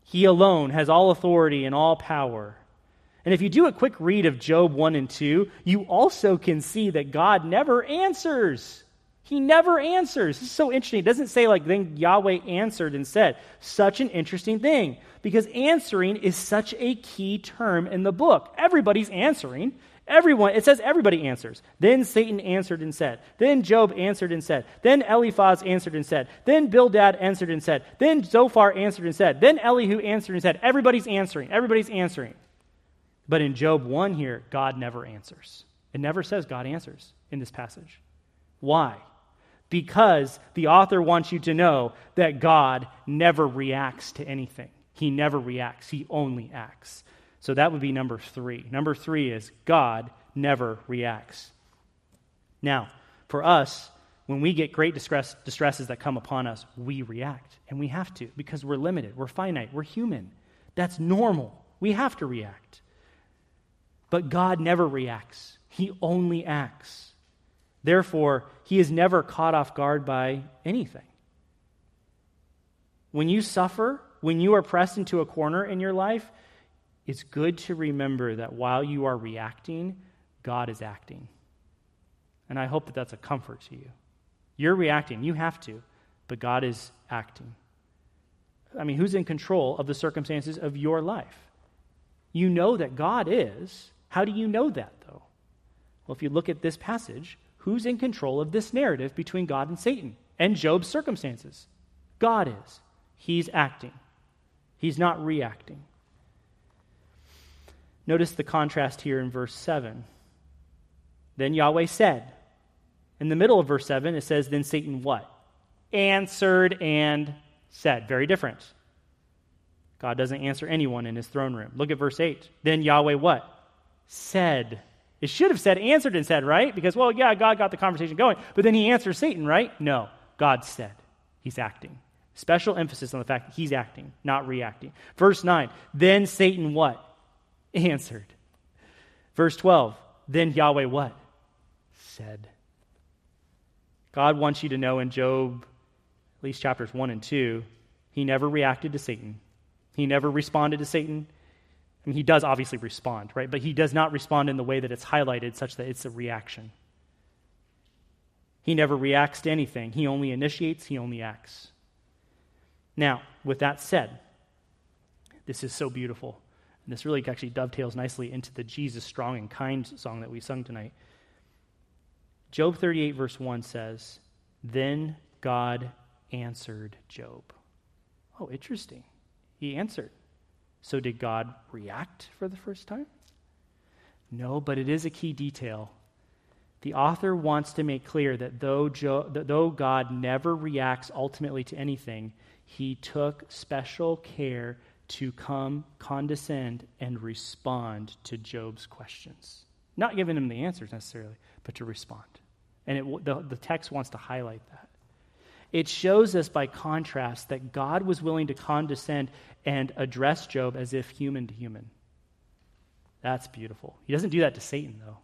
He alone has all authority and all power. And if you do a quick read of Job 1 and 2, you also can see that God never answers. He never answers. This is so interesting. It doesn't say like, then Yahweh answered and said. Such an interesting thing, because answering is such a key term in the book. Everybody's answering. It says everybody answers. Then Satan answered and said. Then Job answered and said. Then Eliphaz answered and said. Then Bildad answered and said. Then Zophar answered and said. Then Elihu answered and said. Everybody's answering. Everybody's answering. But in Job 1 here, God never answers. It never says God answers in this passage. Why? Because the author wants you to know that God never reacts to anything. He never reacts. He only acts. So that would be number 3. Number 3 is God never reacts. Now, for us, when we get great distresses that come upon us, we react. And we have to, because we're limited, we're finite, we're human. That's normal. We have to react. But God never reacts. He only acts. Therefore, he is never caught off guard by anything. When you suffer, when you are pressed into a corner in your life, it's good to remember that while you are reacting, God is acting. And I hope that that's a comfort to you. You're reacting, you have to, but God is acting. I mean, who's in control of the circumstances of your life? You know that God is. How do you know that, though? Well, if you look at this passage, who's in control of this narrative between God and Satan and Job's circumstances? God is. He's acting. He's not reacting. Notice the contrast here in verse 7. Then Yahweh said. In the middle of verse 7, it says, then Satan what? Answered and said. Very different. God doesn't answer anyone in his throne room. Look at verse 8. Then Yahweh what? Said. It should have said answered and said, right? Because, well, yeah, God got the conversation going. But then he answers Satan, right? No. God said. He's acting. Special emphasis on the fact that he's acting, not reacting. Verse 9. Then Satan what? Answered. Verse 12. Then Yahweh what? Said. God wants you to know in Job, at least chapters 1 and 2, he never reacted to Satan. He never responded to Satan. I mean, he does obviously respond, right? But he does not respond in the way that it's highlighted such that it's a reaction. He never reacts to anything. He only initiates, he only acts. Now, with that said, this is so beautiful. And this really actually dovetails nicely into the Jesus Strong and Kind song that we sung tonight. Job 38 verse 1 says, then God answered Job. Oh, interesting. He answered. So did God react for the first time? No, but it is a key detail. The author wants to make clear that though God never reacts ultimately to anything, he took special care to condescend, and respond to Job's questions. Not giving him the answers necessarily, but to respond. And the text wants to highlight that. It shows us by contrast that God was willing to condescend and address Job as if human to human. That's beautiful. He doesn't do that to Satan, though.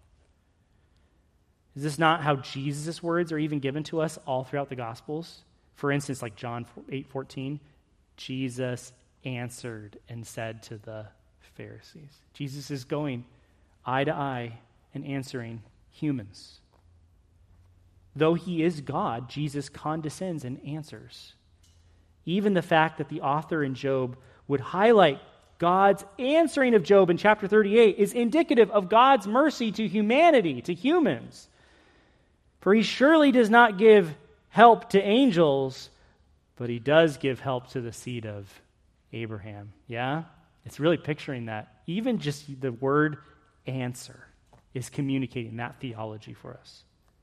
Is this not how Jesus' words are even given to us all throughout the Gospels? For instance, like John 8:14, Jesus answered and said to the Pharisees. Jesus is going eye to eye and answering humans. Though he is God, Jesus condescends and answers. Even the fact that the author in Job would highlight God's answering of Job in chapter 38 is indicative of God's mercy to humanity, to humans. For he surely does not give help to angels, but he does give help to the seed of Abraham. Yeah? It's really picturing that. Even just the word answer is communicating that theology for us.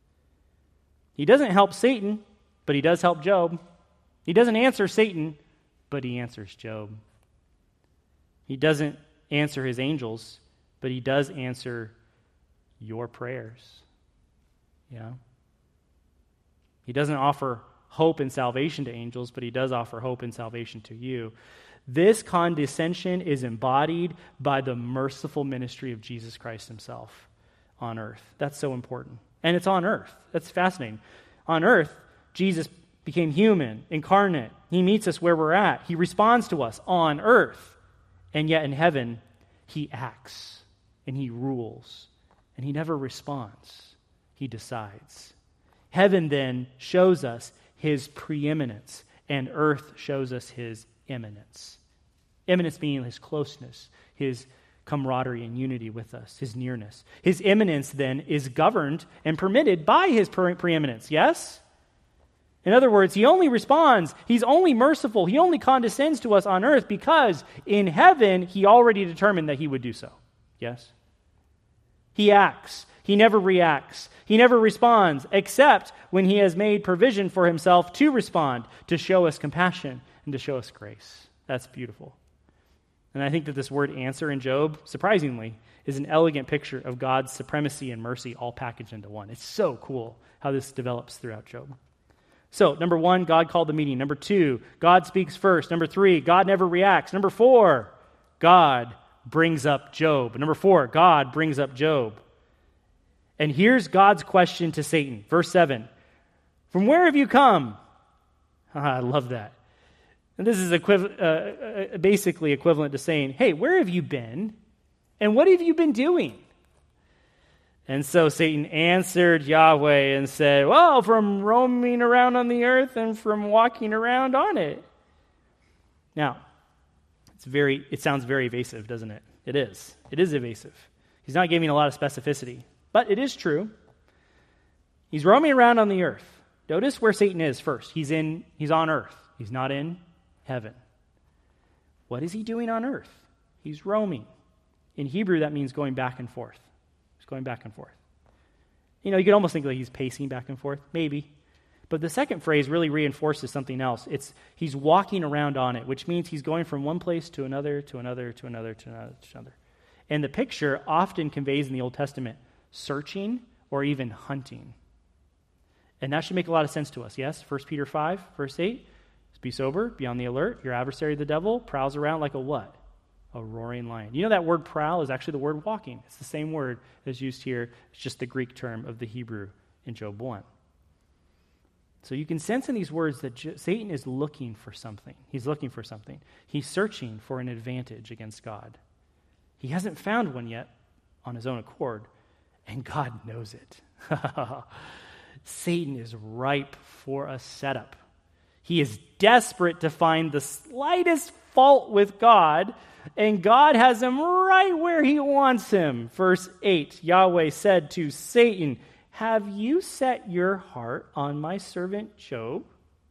He doesn't help Satan, but he does help Job. He doesn't answer Satan, but he answers Job. He doesn't answer his angels, but he does answer your prayers. Yeah? He doesn't offer hope and salvation to angels, but he does offer hope and salvation to you. This condescension is embodied by the merciful ministry of Jesus Christ himself on earth. That's so important. And it's on earth. That's fascinating. On earth, Jesus became human, incarnate. He meets us where we're at. He responds to us on earth. And yet in heaven, he acts and he rules. And he never responds. He decides. Heaven then shows us his preeminence, and earth shows us his immanence. Immanence meaning his closeness, his camaraderie and unity with us, his nearness. His immanence then is governed and permitted by his preeminence, yes? In other words, he only responds, he's only merciful, he only condescends to us on earth because in heaven he already determined that he would do so, yes? He acts. He never reacts. He never responds, except when he has made provision for himself to respond, to show us compassion and to show us grace. That's beautiful. And I think that this word answer in Job, surprisingly, is an elegant picture of God's supremacy and mercy all packaged into one. It's so cool how this develops throughout Job. So, number 1, God called the meeting. Number 2, God speaks first. Number 3, God never reacts. Number 4, God brings up Job. Number 4, God brings up Job. And here's God's question to Satan. Verse 7, from where have you come? I love that. And this is basically equivalent to saying, hey, where have you been? And what have you been doing? And so Satan answered Yahweh and said, well, from roaming around on the earth and from walking around on it. Now, it sounds very evasive, doesn't it? It is. It is evasive. He's not giving a lot of specificity. But it is true. He's roaming around on the earth. Notice where Satan is first. He's on earth. He's not in heaven. What is he doing on earth? He's roaming. In Hebrew, that means going back and forth. He's going back and forth. You could almost think that he's pacing back and forth. Maybe. But the second phrase really reinforces something else. He's walking around on it, which means he's going from one place to another, to another, to another, to another, to another. And the picture often conveys in the Old Testament searching or even hunting. And that should make a lot of sense to us, yes? 1 Peter 5, verse 8, be sober, be on the alert. Your adversary, the devil, prowls around like a what? A roaring lion. You know that word prowl is actually the word walking. It's the same word as used here. It's just the Greek term of the Hebrew in Job 1. So you can sense in these words that Satan is looking for something. He's looking for something. He's searching for an advantage against God. He hasn't found one yet on his own accord, and God knows it. Satan is ripe for a setup. He is desperate to find the slightest fault with God, and God has him right where he wants him. Verse 8, Yahweh said to Satan, have you set your heart on my servant Job?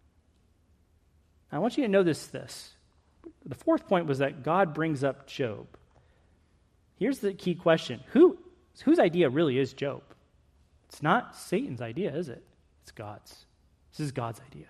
I want you to notice this. The fourth point was that God brings up Job. Here's the key question. Whose idea really is Job? It's not Satan's idea, is it? It's God's. This is God's idea.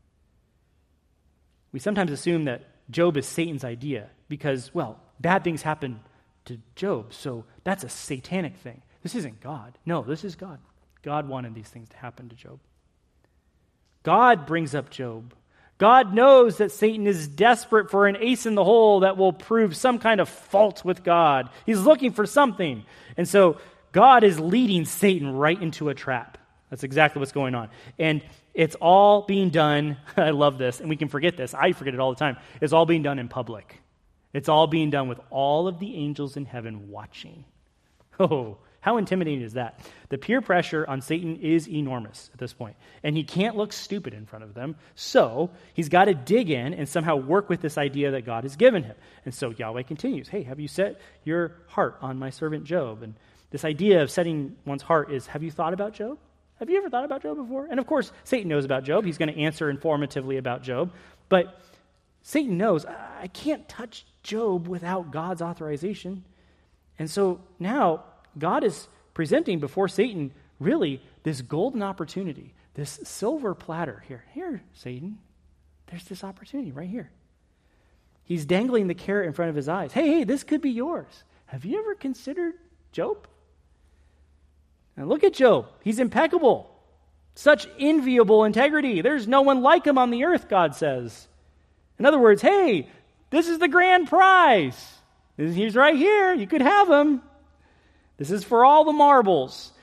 We sometimes assume that Job is Satan's idea because, well, bad things happen to Job, so that's a satanic thing. This isn't God. No, this is God. God wanted these things to happen to Job. God brings up Job. God knows that Satan is desperate for an ace in the hole that will prove some kind of fault with God. He's looking for something. And so God is leading Satan right into a trap. That's exactly what's going on. And it's all being done, I love this, and we can forget this. I forget it all the time. It's all being done in public. It's all being done with all of the angels in heaven watching. Oh, how intimidating is that? The peer pressure on Satan is enormous at this point, and he can't look stupid in front of them, so he's got to dig in and somehow work with this idea that God has given him. And so Yahweh continues, hey, have you set your heart on my servant Job? And this idea of setting one's heart is, have you thought about Job? Have you ever thought about Job before? And of course, Satan knows about Job. He's going to answer informatively about Job, but Satan knows, I can't touch Job without God's authorization. And so now God is presenting before Satan really this golden opportunity, this silver platter here. Here, Satan, there's this opportunity right here. He's dangling the carrot in front of his eyes. Hey, this could be yours. Have you ever considered Job? And look at Job. He's impeccable. Such enviable integrity. There's no one like him on the earth, God says. In other words, hey, this is the grand prize. He's right here. You could have him. This is for all the marbles.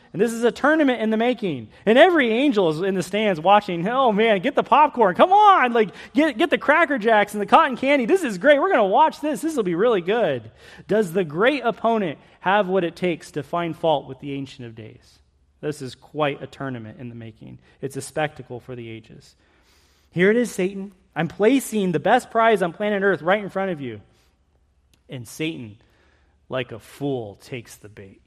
And this is a tournament in the making. And every angel is in the stands watching. Oh, man, get the popcorn. Come on. Like, get the Cracker Jacks and the cotton candy. This is great. We're going to watch this. This will be really good. Does the great opponent have what it takes to find fault with the Ancient of Days? This is quite a tournament in the making. It's a spectacle for the ages. Here it is, Satan. I'm placing the best prize on planet Earth right in front of you. And Satan, like a fool, takes the bait.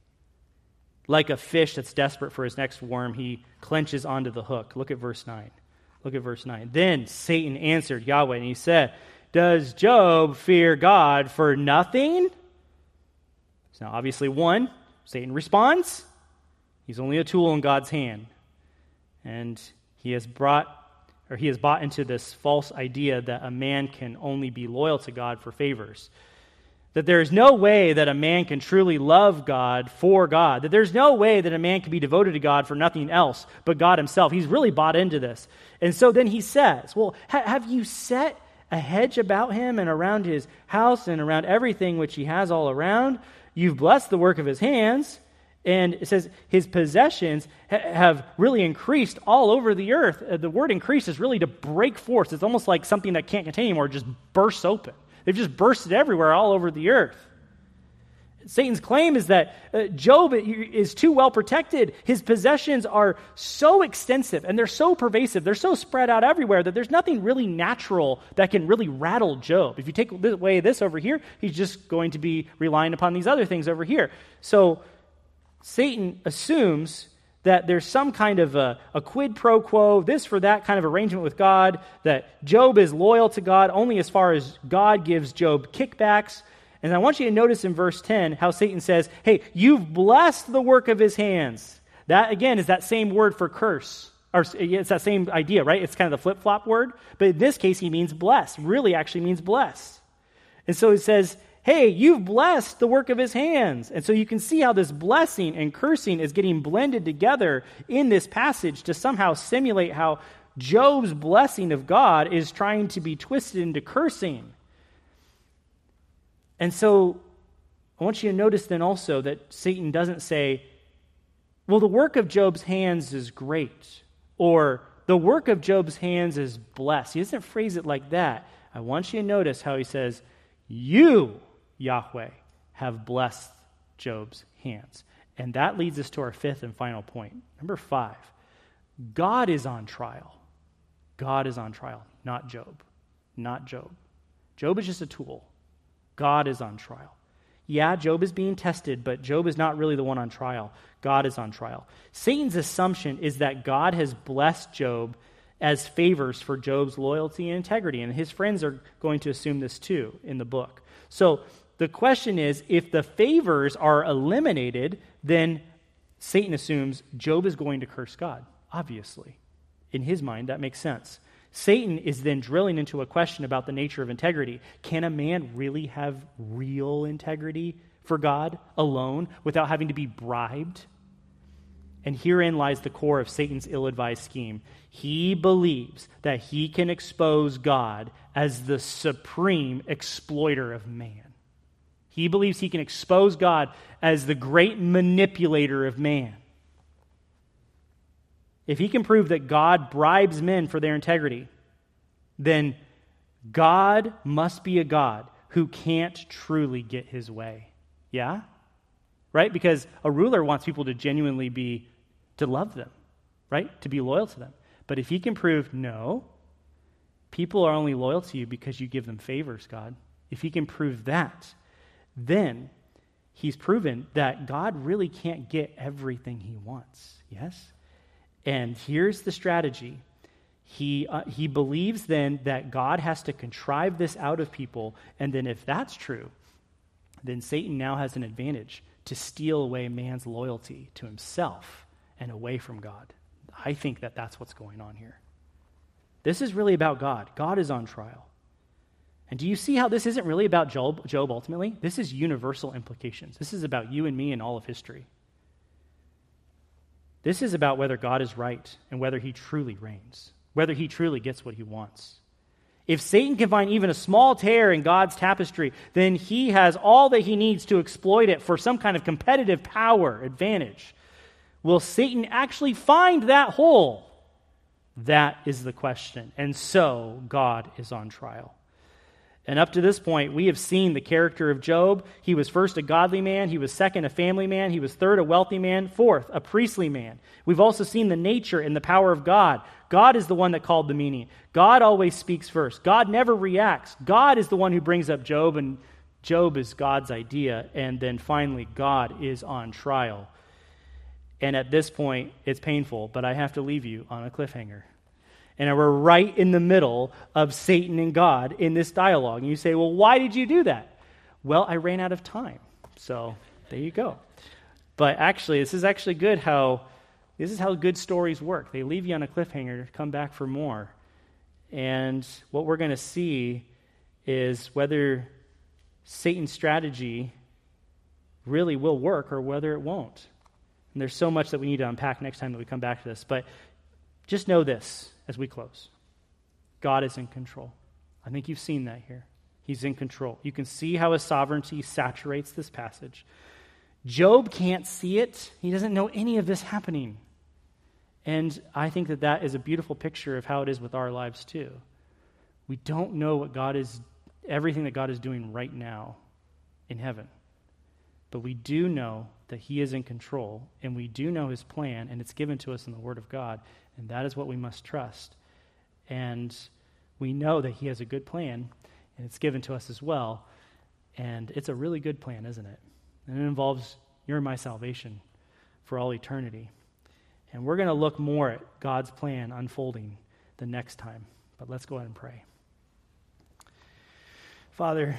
Like a fish that's desperate for his next worm, he clenches onto the hook. Look at verse 9. Look at verse 9. Then Satan answered Yahweh, and he said, does Job fear God for nothing? So now, obviously, one, Satan responds. He's only a tool in God's hand. And he has bought into this false idea that a man can only be loyal to God for favors. That there is no way that a man can truly love God for God. That there's no way that a man can be devoted to God for nothing else but God himself. He's really bought into this. And so then he says, well, have you set a hedge about him and around his house and around everything which he has all around? You've blessed the work of his hands. And it says his possessions have really increased all over the earth. The word increase is really to break forth. It's almost like something that can't contain anymore just bursts open. They've just bursted everywhere all over the earth. Satan's claim is that Job is too well protected. His possessions are so extensive and they're so pervasive. They're so spread out everywhere that there's nothing really natural that can really rattle Job. If you take away this over here, he's just going to be relying upon these other things over here. So Satan assumes that there's some kind of a quid pro quo, this for that kind of arrangement with God, that Job is loyal to God only as far as God gives Job kickbacks. And I want you to notice in verse 10 how Satan says, hey, you've blessed the work of his hands. That, again, is that same word for curse. Or it's that same idea, right? It's kind of the flip-flop word. But in this case, he means bless. Really actually means bless. And so he says, hey, you've blessed the work of his hands. And so you can see how this blessing and cursing is getting blended together in this passage to somehow simulate how Job's blessing of God is trying to be twisted into cursing. And so I want you to notice then also that Satan doesn't say, well, the work of Job's hands is great, or the work of Job's hands is blessed. He doesn't phrase it like that. I want you to notice how he says, you, Yahweh, have blessed Job's hands. And that leads us to our fifth and final point. Number 5, God is on trial. God is on trial, not Job. Not Job. Job is just a tool. God is on trial. Yeah, Job is being tested, but Job is not really the one on trial. God is on trial. Satan's assumption is that God has blessed Job as favors for Job's loyalty and integrity, and his friends are going to assume this too in the book. So the question is, if the favors are eliminated, then Satan assumes Job is going to curse God, obviously. In his mind, that makes sense. Satan is then drilling into a question about the nature of integrity. Can a man really have real integrity for God alone without having to be bribed? And herein lies the core of Satan's ill-advised scheme. He believes that he can expose God as the supreme exploiter of man. He believes he can expose God as the great manipulator of man. If he can prove that God bribes men for their integrity, then God must be a God who can't truly get his way. Yeah? Right? Because a ruler wants people to genuinely to love them, right? To be loyal to them. But if he can prove, no, people are only loyal to you because you give them favors, God. If he can prove that, then he's proven that God really can't get everything he wants. Yes? And here's the strategy. He believes then that God has to contrive this out of people, and then if that's true, then Satan now has an advantage to steal away man's loyalty to himself and away from God. I think that that's what's going on here. This is really about God. God is on trial. And do you see how this isn't really about Job ultimately? This is universal implications. This is about you and me and all of history. This is about whether God is right and whether he truly reigns, whether he truly gets what he wants. If Satan can find even a small tear in God's tapestry, then he has all that he needs to exploit it for some kind of competitive power advantage. Will Satan actually find that hole? That is the question. And so God is on trial. And up to this point, we have seen the character of Job. He was first a godly man. He was second a family man. He was third a wealthy man. Fourth, a priestly man. We've also seen the nature and the power of God. God is the one that called the meaning. God always speaks first. God never reacts. God is the one who brings up Job, and Job is God's idea. And then finally, God is on trial. And at this point, it's painful, but I have to leave you on a cliffhanger. And we're right in the middle of Satan and God in this dialogue. And you say, well, why did you do that? Well, I ran out of time. So there you go. But actually, this is actually good this is how good stories work. They leave you on a cliffhanger to come back for more. And what we're going to see is whether Satan's strategy really will work or whether it won't. And there's so much that we need to unpack next time that we come back to this. But just know this as we close. God is in control. I think you've seen that here. He's in control. You can see how his sovereignty saturates this passage. Job can't see it. He doesn't know any of this happening. And I think that that is a beautiful picture of how it is with our lives too. We don't know everything that God is doing right now in heaven. But we do know that he is in control, and we do know his plan, and it's given to us in the Word of God, and that is what we must trust. And we know that he has a good plan, and it's given to us as well, and it's a really good plan, isn't it? And it involves your and my salvation for all eternity. And we're going to look more at God's plan unfolding the next time, but let's go ahead and pray. Father,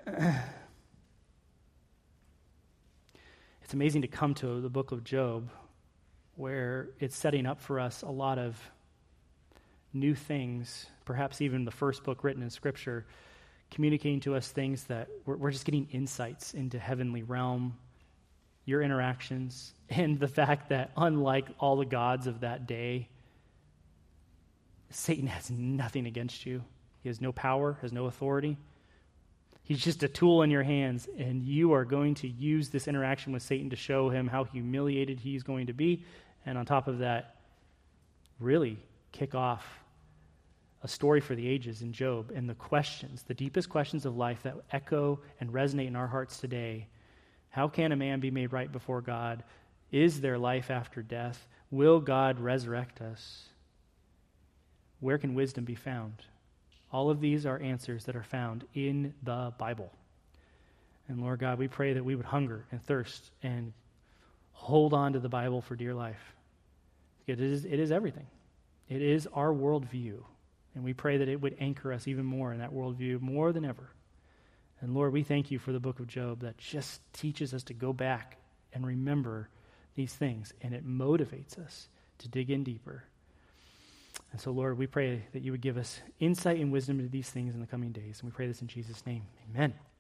it's amazing to come to the book of Job where it's setting up for us a lot of new things, perhaps even the first book written in Scripture, communicating to us things that we're just getting insights into heavenly realm, your interactions, and the fact that unlike all the gods of that day, Satan has nothing against you. He has no power, has no authority. He's just a tool in your hands, and you are going to use this interaction with Satan to show him how humiliated he's going to be, and on top of that, really kick off a story for the ages in Job, and the questions, the deepest questions of life that echo and resonate in our hearts today. How can a man be made right before God? Is there life after death? Will God resurrect us? Where can wisdom be found? All of these are answers that are found in the Bible. And Lord God, we pray that we would hunger and thirst and hold on to the Bible for dear life. It is everything. It is our worldview. And we pray that it would anchor us even more in that worldview more than ever. And Lord, we thank you for the book of Job that just teaches us to go back and remember these things. And it motivates us to dig in deeper. And so, Lord, we pray that you would give us insight and wisdom into these things in the coming days. And we pray this in Jesus' name. Amen.